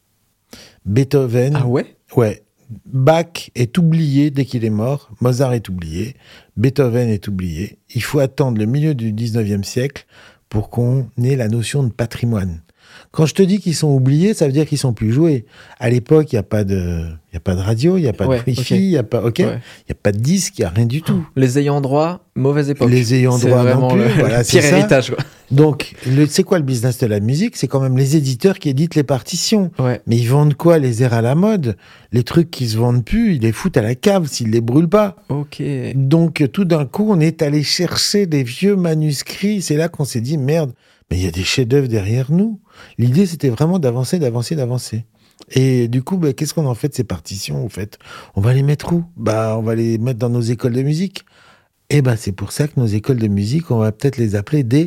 Beethoven. Ah ouais? Ouais. Bach est oublié dès qu'il est mort. Mozart est oublié. Beethoven est oublié. Il faut attendre le milieu du dix-neuvième siècle pour qu'on ait la notion de patrimoine. Quand je te dis qu'ils sont oubliés, ça veut dire qu'ils sont plus joués. À l'époque, il n'y a pas de, il y a pas de radio, il n'y a pas Ouais, de wifi, ok. il n'y a pas, ok, il Ouais. y a pas de disque, il n'y a rien du tout. Les ayants droit, mauvaise époque. Les ayants C'est droit non vraiment plus, le, voilà, le c'est pire ça. héritage, quoi. Donc, le- c'est quoi le business de la musique? C'est quand même les éditeurs qui éditent les partitions. Ouais. Mais ils vendent quoi? Les airs à la mode? Les trucs qui se vendent plus, ils les foutent à la cave s'ils les brûlent pas. Ok. Donc, tout d'un coup, on est allé chercher des vieux manuscrits. C'est là qu'on s'est dit, merde, mais il y a des chefs-d'œuvre derrière nous. L'idée, c'était vraiment d'avancer, d'avancer, d'avancer. Et du coup, bah, qu'est-ce qu'on en fait de ces partitions, en fait? On va les mettre où? Bah, on va les mettre dans nos écoles de musique. Et ben, c'est pour ça que nos écoles de musique, on va peut-être les appeler des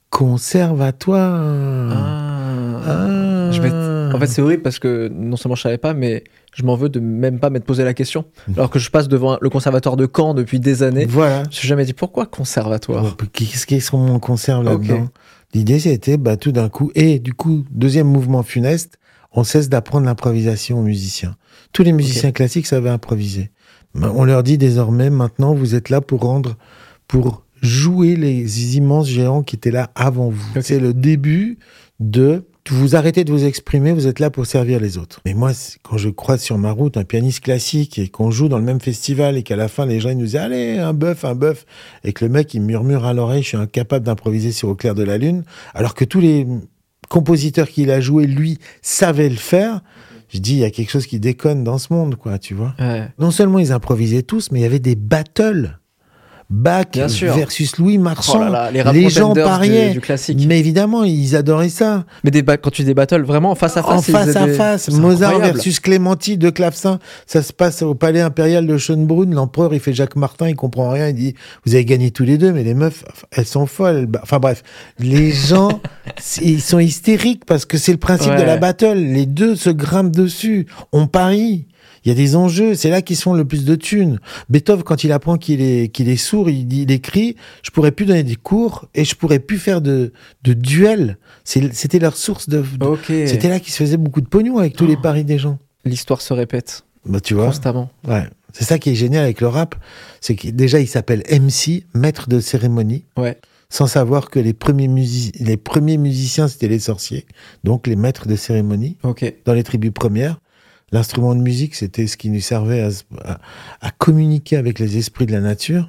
conservatoires. Ah. Ah. Je vais être- En fait, c'est horrible parce que non seulement je savais pas, mais je m'en veux de même pas m'être posé la question. Alors que je passe devant le conservatoire de Caen depuis des années. Voilà. Je me suis jamais dit pourquoi conservatoire. Qu'est-ce qu'est-ce qu'on conserve là-dedans? Ok. L'idée, c'était bah, tout d'un coup, et du coup, deuxième mouvement funeste, on cesse d'apprendre l'improvisation aux musiciens. Tous les musiciens classiques savaient improviser. On leur dit désormais, maintenant, vous êtes là pour rendre, pour jouer les immenses géants qui étaient là avant vous. Ok. C'est le début de vous arrêtez de vous exprimer, vous êtes là pour servir les autres. Mais moi, c'est- quand je croise sur ma route un pianiste classique et qu'on joue dans le même festival et qu'à la fin, les gens ils nous disent « Allez, un bœuf, un bœuf !» et que le mec, il murmure à l'oreille « Je suis incapable d'improviser sur Au clair de la lune », alors que tous les compositeurs qu'il a joués, lui, savaient le faire, je dis, il y a quelque chose qui déconne dans ce monde, quoi, tu vois. Ouais. Non seulement ils improvisaient tous, mais il y avait des battles. Bach Bien sûr. versus Louis Marchand. Oh là là, les, les Rap gens Contenders pariaient. du, du classique. Mais évidemment, ils adoraient ça. Mais des ba- quand tu dis des battles, vraiment face à face. En ils face faisaient à des- face, C'est Mozart incroyable. versus Clémenti de clavecin, ça se passe au palais impérial de Schönbrunn. L'empereur, il fait Jacques Martin, il comprend rien, il dit vous avez gagné tous les deux, mais les meufs, elles sont folles. Enfin bref, les gens, ils sont hystériques parce que c'est le principe Ouais. de la battle. Les deux se grimpent dessus, on parie. Il y a des enjeux, c'est là qu'ils se font le plus de thunes. Beethoven, quand il apprend qu'il est, qu'il est sourd, il, dit, il écrit « Je pourrais plus donner des cours et je pourrais plus faire de, de duels. » C'est- C'était leur source de... de- Ok. C'était là qu'ils se faisaient beaucoup de pognon avec tous les paris des gens. L'histoire se répète Bah, tu vois, constamment. ouais. C'est ça qui est génial avec le rap, c'est que déjà il s'appelle M C, maître de cérémonie, Ouais. sans savoir que les premiers, musi- les premiers musiciens c'était les sorciers, donc les maîtres de cérémonie Ok. dans les tribus premières. L'instrument de musique, c'était ce qui nous servait à, se- à- à communiquer avec les esprits de la nature.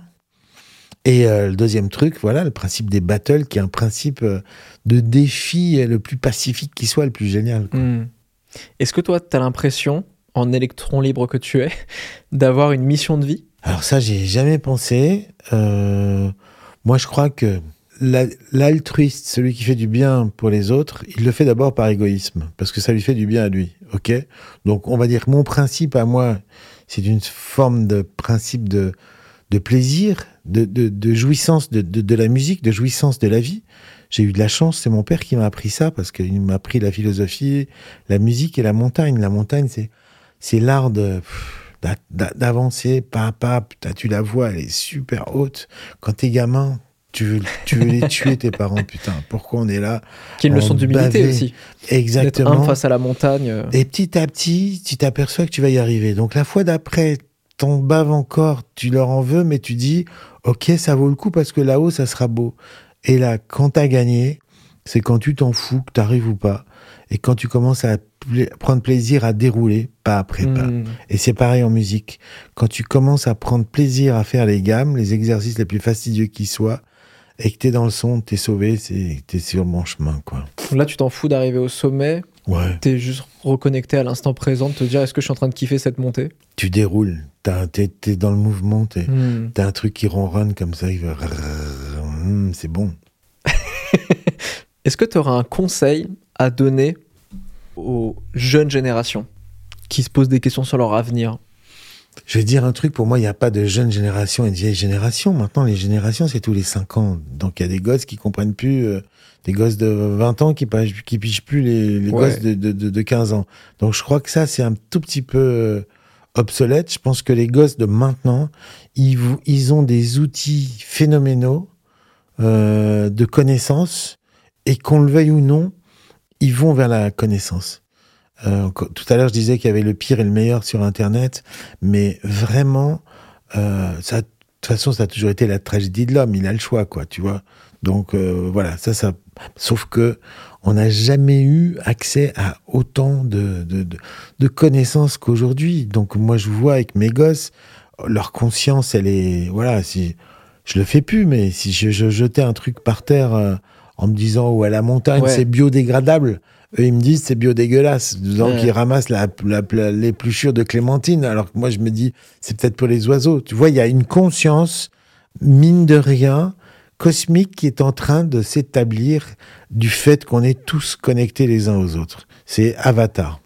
Et euh, le deuxième truc, voilà, le principe des battles, qui est un principe euh, de défi euh, le plus pacifique qui soit, le plus génial, quoi. Hmm. Est-ce que toi, tu as l'impression, en électron libre que tu es, d'avoir une mission de vie? Alors ça, j'y ai jamais pensé. Euh, moi, je crois que la- l'altruiste, celui qui fait du bien pour les autres, il le fait d'abord par égoïsme, parce que ça lui fait du bien à lui, ok? Donc, on va dire que mon principe à moi, c'est une forme de principe de, de plaisir, de, de, de jouissance de, de, de la musique, de jouissance de la vie. J'ai eu de la chance, c'est mon père qui m'a appris ça, parce qu'il m'a appris la philosophie, la musique et la montagne. La montagne, c'est, c'est l'art de, pff, d'a- d'a- d'avancer pas à pas. Putain, tu la vois, elle est super haute. Quand t'es gamin, tu veux, tu veux les tuer, tes parents, putain. Pourquoi on est là? Qui est une leçon On d'humilité bavait. aussi. D'être Exactement. humble face à la montagne. euh. Et petit à petit, tu t'aperçois que tu vas y arriver. Donc la fois d'après, t'en baves encore, tu leur en veux, mais tu dis, ok, ça vaut le coup parce que là-haut, ça sera beau. Et là, quand t'as gagné, c'est quand tu t'en fous, que t'arrives ou pas. Et quand tu commences à pla- prendre plaisir à dérouler, pas après pas. Hmm. Et c'est pareil en musique. Quand tu commences à prendre plaisir à faire les gammes, les exercices les plus fastidieux qui soient, et que t'es dans le son, t'es sauvé, c'est, t'es sur le bon chemin, quoi. Là, tu t'en fous d'arriver au sommet. Ouais. T'es juste reconnecté à l'instant présent, de te dire est-ce que je suis en train de kiffer cette montée? Tu déroules. T'as, t'es, t'es dans le mouvement, t'es, Hmm. t'as un truc qui ronronne comme ça, il va... Hum, c'est bon. Est-ce que tu auras un conseil à donner aux jeunes générations qui se posent des questions sur leur avenir? Je vais dire un truc, pour moi, il n'y a pas de jeune génération et de vieille génération. Maintenant, les générations, c'est tous les cinq ans. Donc, il y a des gosses qui comprennent plus, euh, des gosses de vingt ans qui pigent, qui pigent plus les, les Ouais. gosses de, de, de, de quinze ans. Donc, je crois que ça, c'est un tout petit peu euh, obsolète. Je pense que les gosses de maintenant, ils, vous- ils ont des outils phénoménaux euh, de connaissances et qu'on le veuille ou non, ils vont vers la connaissance. Euh, encore- tout à l'heure, je disais qu'il y avait le pire et le meilleur sur Internet, mais vraiment, euh, ça, de toute façon, ça a toujours été la tragédie de l'homme. Il a le choix, quoi, tu vois. Donc euh, voilà, ça, ça. Sauf que on n'a jamais eu accès à autant de, de, de, de connaissances qu'aujourd'hui. Donc moi, je vois avec mes gosses, leur conscience, elle est, voilà, si je le fais plus, mais si je, je jetais un truc par terre euh, en me disant ou à la montagne, Ouais. c'est biodégradable. Eux, ils me disent c'est biodégueulasse. Donc, Ouais. ils ramassent la, la, la- l'épluchure de clémentine. Alors que moi, je me dis, c'est peut-être pour les oiseaux. Tu vois, il y a une conscience, mine de rien, cosmique qui est en train de s'établir du fait qu'on est tous connectés les uns aux autres. C'est Avatar.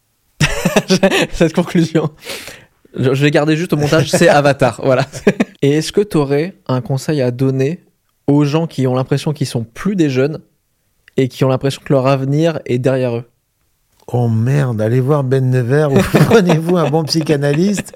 Cette conclusion. Je je vais garder juste au montage, c'est Avatar. Voilà. Et est-ce que tu aurais un conseil à donner aux gens qui ont l'impression qu'ils sont plus des jeunes et qui ont l'impression que leur avenir est derrière eux? Oh merde, allez voir Ben Nevers ou prenez-vous un bon psychanalyste.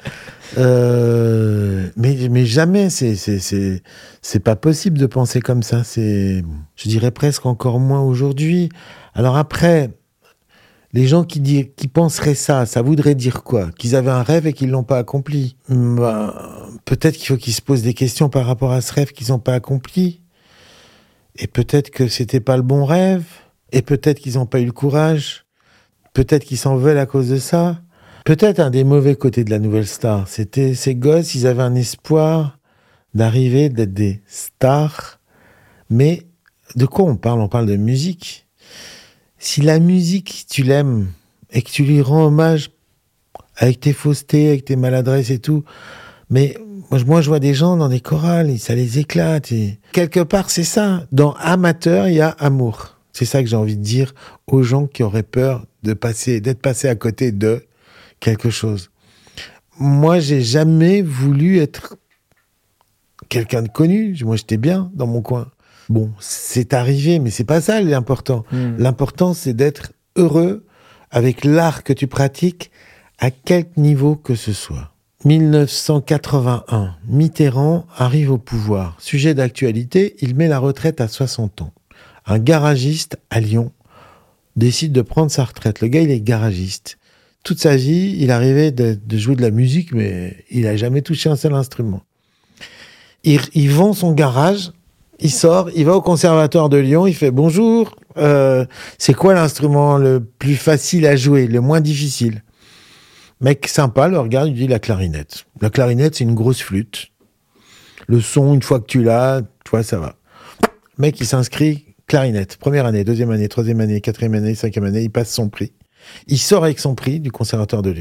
Euh, mais, mais jamais, c'est, c'est, c'est, c'est pas possible de penser comme ça. C'est, je dirais presque encore moins aujourd'hui. Alors après, les gens qui, di- qui penseraient ça, ça voudrait dire quoi? Qu'ils avaient un rêve et qu'ils l'ont pas accompli. Ben, peut-être qu'il faut qu'ils se posent des questions par rapport à ce rêve qu'ils n'ont pas accompli. Et peut-être que c'était pas le bon rêve. Et peut-être qu'ils n'ont pas eu le courage. Peut-être qu'ils s'en veulent à cause de ça. Peut-être un des mauvais côtés de la Nouvelle Star, c'était ces gosses, ils avaient un espoir d'arriver, d'être des stars. Mais de quoi on parle? On parle de musique. Si la musique, tu l'aimes et que tu lui rends hommage avec tes faussetés, avec tes maladresses et tout, mais moi, je- moi je vois des gens dans des chorales, et ça les éclate. Et... quelque part, c'est ça. Dans amateur, il y a amour. C'est ça que j'ai envie de dire aux gens qui auraient peur de passer, d'être passés à côté de quelque chose. Moi, j'ai jamais voulu être quelqu'un de connu. Moi, j'étais bien dans mon coin. Bon, c'est arrivé, mais c'est pas ça l'important. Hmm. L'important, c'est d'être heureux avec l'art que tu pratiques à quelque niveau que ce soit. dix-neuf cent quatre-vingt-un, Mitterrand arrive au pouvoir. Sujet d'actualité, il met la retraite à soixante ans. Un garagiste à Lyon décide de prendre sa retraite. Le gars, il est garagiste. Toute sa vie, il arrivait de, de jouer de la musique, mais il n'a jamais touché un seul instrument. Il, il vend son garage, il sort, il va au conservatoire de Lyon, il fait « Bonjour, euh, c'est quoi l'instrument le plus facile à jouer, le moins difficile ?» Mec sympa le regarde, il dit « La clarinette. » La clarinette, c'est une grosse flûte. Le son, une fois que tu l'as, tu vois, ça va. Mec, il s'inscrit clarinette. Première année, deuxième année, troisième année, quatrième année, cinquième année, il passe son prix. Il sort avec son prix du conservatoire de Lyon.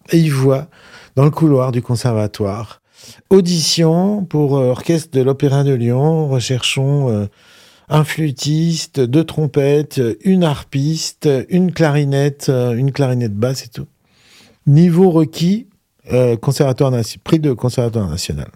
et il voit dans le couloir du conservatoire audition pour euh, orchestre de l'Opéra de Lyon, recherchons euh, un flûtiste, deux trompettes, une harpiste, une clarinette, euh, une clarinette basse et tout. Niveau requis, euh, conservatoire nation- prix de conservatoire national.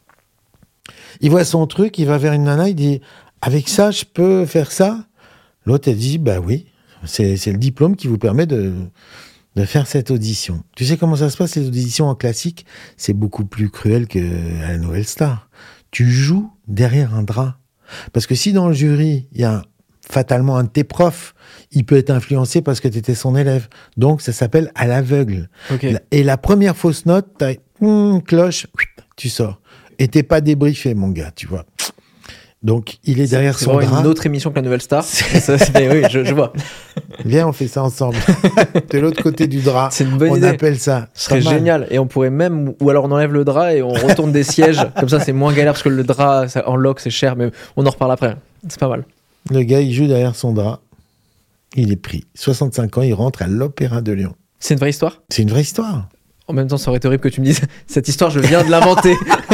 Il voit son truc, il va vers une nana, il dit « Avec ça, je peux faire ça ?» L'autre, elle dit « Bah oui, c'est, c'est le diplôme qui vous permet de, de faire cette audition. » Tu sais comment ça se passe, les auditions en classique ? C'est beaucoup plus cruel qu'à la Nouvelle Star. Tu joues derrière un drap. Parce que si dans le jury, il y a fatalement un de tes profs, il peut être influencé parce que tu étais son élève. Donc, ça s'appelle à l'aveugle. Okay. Et la première fausse note, t'as hum, cloche, tu sors. Et t'es pas débriefé, mon gars, tu vois. Donc, il est derrière c'est son vraiment drap. une autre émission que la Nouvelle Star. Ça, c'est- oui, je, je vois. Viens, on fait ça ensemble. De l'autre côté du drap. C'est une bonne on idée. appelle ça. Ce serait Pas mal. génial. Et on pourrait même, ou alors on enlève le drap et on retourne des sièges. Comme ça, c'est moins galère parce que le drap ça, en lock, c'est cher, mais on en reparle après. C'est pas mal. Le gars, il joue derrière son drap. Il est pris. soixante-cinq ans, il rentre à l'Opéra de Lyon. C'est une vraie histoire. C'est une vraie histoire. En même temps, ça aurait été horrible que tu me dises cette histoire, je viens de l'inventer.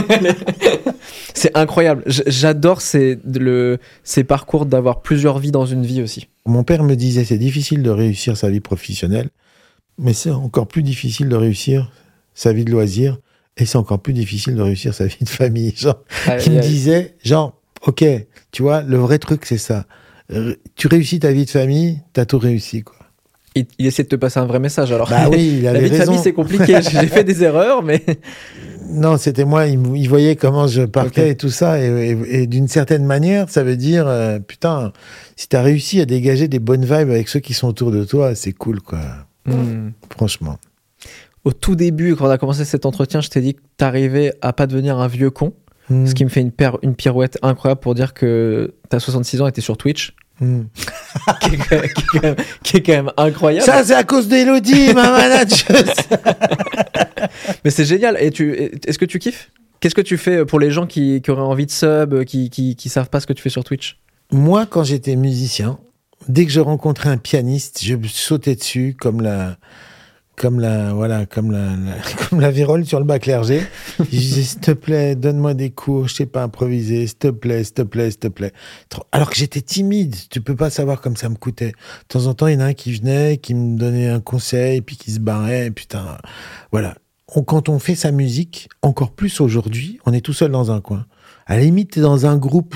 C'est incroyable. J- J'adore ces, le, ces parcours d'avoir plusieurs vies dans une vie aussi. Mon père me disait, c'est difficile de réussir sa vie professionnelle, mais c'est encore plus difficile de réussir sa vie de loisir, et c'est encore plus difficile de réussir sa vie de famille. Genre, Ah, il et, me euh, disait, genre, ok, tu vois, le vrai truc, c'est ça. Euh, Tu réussis ta vie de famille, t'as tout réussi, quoi. il, il essaie de te passer un vrai message. Alors, Bah oui, il la avait vie de raison. famille, c'est compliqué. J'ai fait des erreurs, mais Non, c'était moi, il, me- il voyait comment je partais Ok. et tout ça, et, et- et d'une certaine manière, ça veut dire, euh, putain, si t'as réussi à dégager des bonnes vibes avec ceux qui sont autour de toi, c'est cool, quoi. Hmm. Franchement. Au tout début, quand on a commencé cet entretien, je t'ai dit que t'arrivais à pas devenir un vieux con. Hmm. Ce qui me fait une, paire- une pirouette incroyable pour dire que t'as soixante-six ans et t'es sur Twitch. Hmm. qui, est quand même, qui est quand même- qui est quand même incroyable. Ça, c'est à cause d'Elodie, ma manageuse. Mais c'est génial. Et tu, est-ce que tu kiffes ? Qu'est-ce que tu fais pour les gens qui, qui auraient envie de sub, qui, qui, qui savent pas ce que tu fais sur Twitch ? Moi, quand j'étais musicien, dès que je rencontrais un pianiste, je sautais dessus comme la, comme la, voilà, comme la, la- comme la vérole sur le bas clergé. Je disais, s'il te plaît, donne-moi des cours, je sais pas improviser, s'il te plaît, s'il te plaît, s'il te plaît. Trop- Alors que j'étais timide, tu peux pas savoir comme ça me coûtait. De temps en temps, il y en a un qui venait, qui me donnait un conseil, puis qui se barrait, et putain, voilà. On- quand on fait sa musique, encore plus aujourd'hui, on est tout seul dans un coin. À la limite, t'es dans un groupe.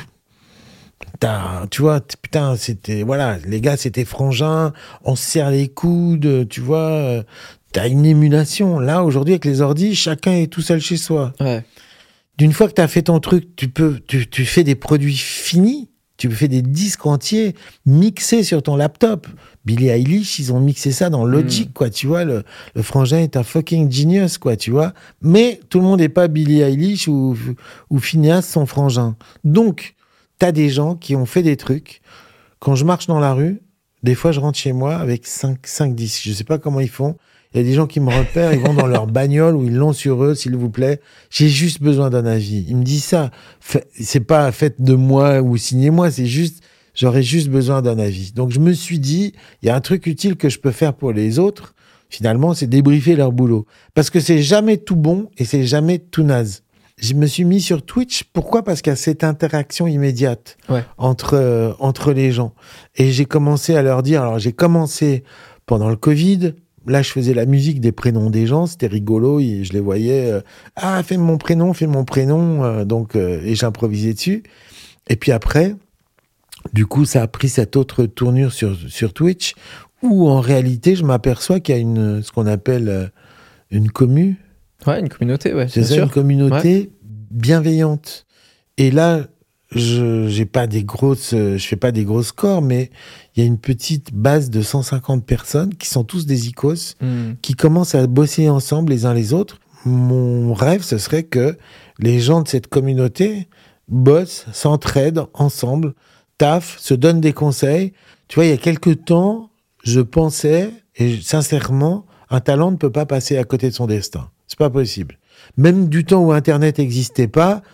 T'as- tu vois, t- putain, c'était, voilà, les gars, c'était frangin, on se serre les coudes, tu vois, euh, t'as une émulation. Là, aujourd'hui, avec les ordis, chacun est tout seul chez soi. Ouais. D'une fois que t'as fait ton truc, tu peux, tu, tu fais des produits finis, tu fais des disques entiers mixés sur ton laptop. Billie Eilish, ils ont mixé ça dans Logic, Mm. quoi, tu vois, le, le frangin est un fucking genius, quoi, tu vois. Mais tout le monde n'est pas Billie Eilish ou, ou Phineas, son frangin. Donc, t'as des gens qui ont fait des trucs. Quand je marche dans la rue, des fois, je rentre chez moi avec cinq disques. Je sais pas comment ils font. Il y a des gens qui me repèrent, ils vont dans leur bagnole ou ils l'ont sur eux, s'il vous plaît. J'ai juste besoin d'un avis. Ils me disent ça. Fait- C'est pas faites de moi ou signez-moi, c'est juste, j'aurais juste besoin d'un avis. Donc, je me suis dit, il y a un truc utile que je peux faire pour les autres. Finalement, c'est débriefer leur boulot. Parce que c'est jamais tout bon et c'est jamais tout naze. Je me suis mis sur Twitch. Pourquoi ? Parce qu'il y a cette interaction immédiate Ouais. entre, euh, entre les gens. Et j'ai commencé à leur dire, alors j'ai commencé pendant le Covid, là je faisais la musique des prénoms des gens, c'était rigolo, et je les voyais, euh, ah fais mon prénom, fais mon prénom, euh, donc, euh, et j'improvisais dessus. Et puis après, du coup ça a pris cette autre tournure sur, sur Twitch, où en réalité je m'aperçois qu'il y a une, ce qu'on appelle euh, une commu, Ouais, une communauté, ouais. c'est bien ça, sûr. une communauté bienveillante. Et là, je j'ai pas des grosses, euh, je fais pas des gros scores, mais il y a une petite base de cent cinquante personnes qui sont tous des icos, Hmm. qui commencent à bosser ensemble les uns les autres. Mon rêve, ce serait que les gens de cette communauté bossent, s'entraident ensemble, taffent, se donnent des conseils. Tu vois, il y a quelques temps, je pensais, et sincèrement, un talent ne peut pas passer à côté de son destin. C'est pas possible. Même du temps où Internet n'existait pas,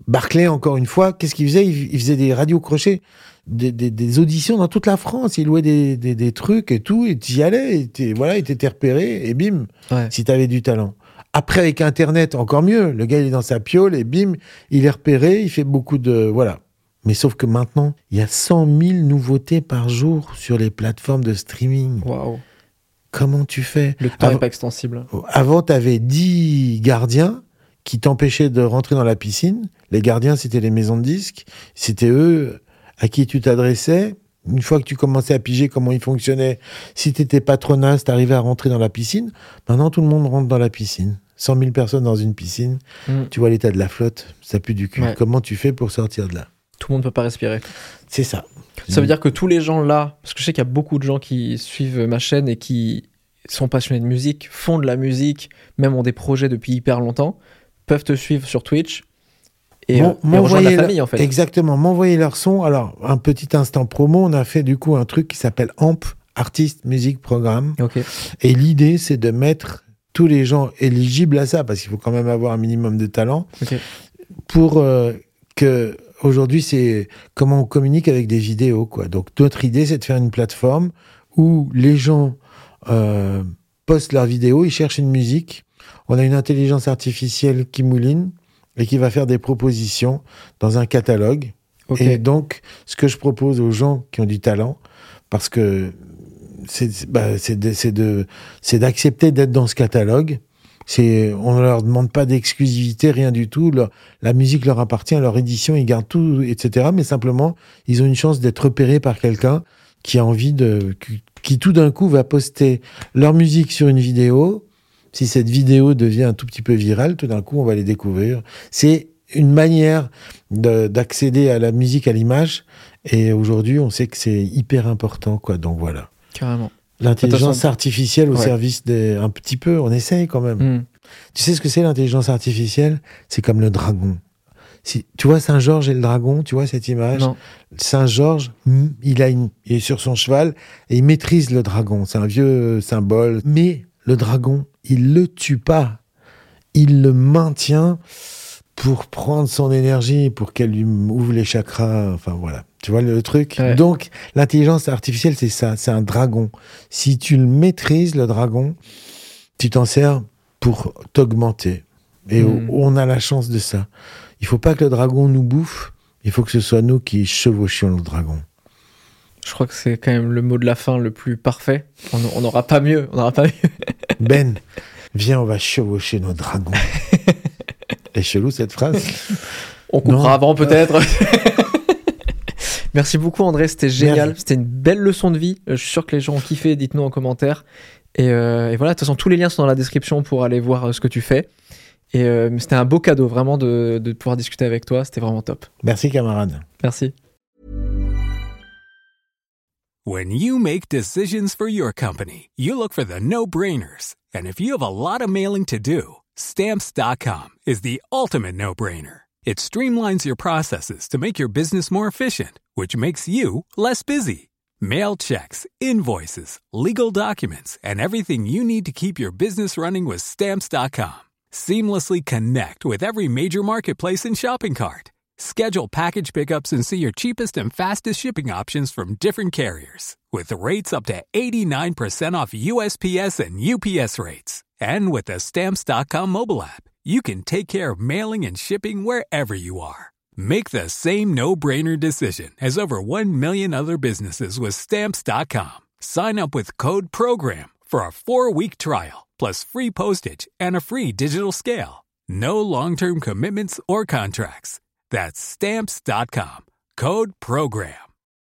Barclay, encore une fois, qu'est-ce qu'il faisait il, il faisait des radios crochets, des, des, des auditions dans toute la France. Il louait des, des, des trucs et tout, et tu y allais, et t'es, voilà, il t'était repéré, et bim, Ouais. si t'avais du talent. Après, avec Internet, encore mieux. Le gars, il est dans sa piole, et bim, il est repéré, il fait beaucoup de... Voilà. Mais sauf que maintenant, il y a cent mille nouveautés par jour sur les plateformes de streaming. Waouh. Comment tu fais ? Le temps Avant- n'est pas extensible. Avant, tu avais dix gardiens qui t'empêchaient de rentrer dans la piscine. Les gardiens, c'était les maisons de disques. C'était eux à qui tu t'adressais. Une fois que tu commençais à piger comment ils fonctionnaient, si tu étais patronat, tu arrivais à rentrer dans la piscine. Maintenant, tout le monde rentre dans la piscine. cent mille personnes dans une piscine. Mm. Tu vois l'état de la flotte, ça pue du cul. Ouais. Comment tu fais pour sortir de là ? Tout le monde ne peut pas respirer. C'est ça. Ça veut dire que tous les gens là, parce que je sais qu'il y a beaucoup de gens qui suivent ma chaîne et qui sont passionnés de musique, font de la musique, même ont des projets depuis hyper longtemps, peuvent te suivre sur Twitch et, M'en- euh, et rejoindre m'envoyer la leur- famille en fait. Exactement, m'envoyer leur son. Alors, un petit instant promo, on a fait du coup un truc qui s'appelle A M P, Artist Music Programme. Ok. Et l'idée, c'est de mettre tous les gens éligibles à ça, parce qu'il faut quand même avoir un minimum de talent, Ok. pour euh, que... Aujourd'hui, c'est comment on communique avec des vidéos, quoi. Donc, notre idée, c'est de faire une plateforme où les gens euh, postent leurs vidéos, ils cherchent une musique. On a une intelligence artificielle qui mouline et qui va faire des propositions dans un catalogue. Ok. Et donc, ce que je propose aux gens qui ont du talent, parce que c'est, bah, c'est, de, c'est, de, c'est d'accepter d'être dans ce catalogue. C'est, on ne leur demande pas d'exclusivité, rien du tout. Leur, la musique leur appartient, leur édition, ils gardent tout, et cetera. Mais simplement, ils ont une chance d'être repérés par quelqu'un qui a envie de... qui, qui tout d'un coup va poster leur musique sur une vidéo. Si cette vidéo devient un tout petit peu virale, tout d'un coup, on va les découvrir. C'est une manière de, d'accéder à la musique, à l'image. Et aujourd'hui, on sait que c'est hyper important, quoi. Donc voilà. Carrément. L'intelligence façon- artificielle au Ouais. service des... Un petit peu, on essaye quand même. Mm. Tu sais ce que c'est l'intelligence artificielle ? C'est comme le dragon. Si, tu vois Saint-Georges et le dragon, tu vois cette image ? Non. Saint-Georges, hmm, il, a une, il est sur son cheval et il maîtrise le dragon. C'est un vieux symbole. Mais le dragon, il le tue pas. Il le maintient pour prendre son énergie, pour qu'elle lui ouvre les chakras. Enfin voilà. Tu vois le truc ? Ouais. Donc, l'intelligence artificielle, c'est ça. C'est un dragon. Si tu le maîtrises, le dragon, tu t'en sers pour t'augmenter. Et Mm. on a la chance de ça. Il faut pas que le dragon nous bouffe. Il faut que ce soit nous qui chevauchions le dragon. Je crois que c'est quand même le mot de la fin le plus parfait. On n'aura pas mieux. On n'aura pas mieux. Ben, viens, on va chevaucher nos dragons. Elle est chelou cette phrase. On coupera Non. avant peut-être. Merci beaucoup André, c'était génial. Merci. C'était une belle leçon de vie. Euh, Je suis sûr que les gens ont kiffé. Dites-nous en commentaire. Et, euh, et voilà, de toute façon, tous les liens sont dans la description pour aller voir euh, ce que tu fais. Et euh, mais c'était un beau cadeau vraiment de, de pouvoir discuter avec toi. C'était vraiment top. Merci camarade. Merci. When you make decisions for your company, you look for the no-brainers. And if you have a lot of mailing to do, Stamps dot com is the ultimate no-brainer. It streamlines your processes to make your business more efficient, which makes you less busy. Mail checks, invoices, legal documents, and everything you need to keep your business running with Stamps dot com. Seamlessly connect with every major marketplace and shopping cart. Schedule package pickups and see your cheapest and fastest shipping options from different carriers. With rates up to eighty-nine percent off U S P S and U P S rates. And with the Stamps dot com mobile app, you can take care of mailing and shipping wherever you are. Make the same no-brainer decision as over one million other businesses with Stamps dot com. Sign up with code PROGRAM for a four-week trial, plus free postage and a free digital scale. No long-term commitments or contracts. That's Stamps dot com. Code PROGRAM.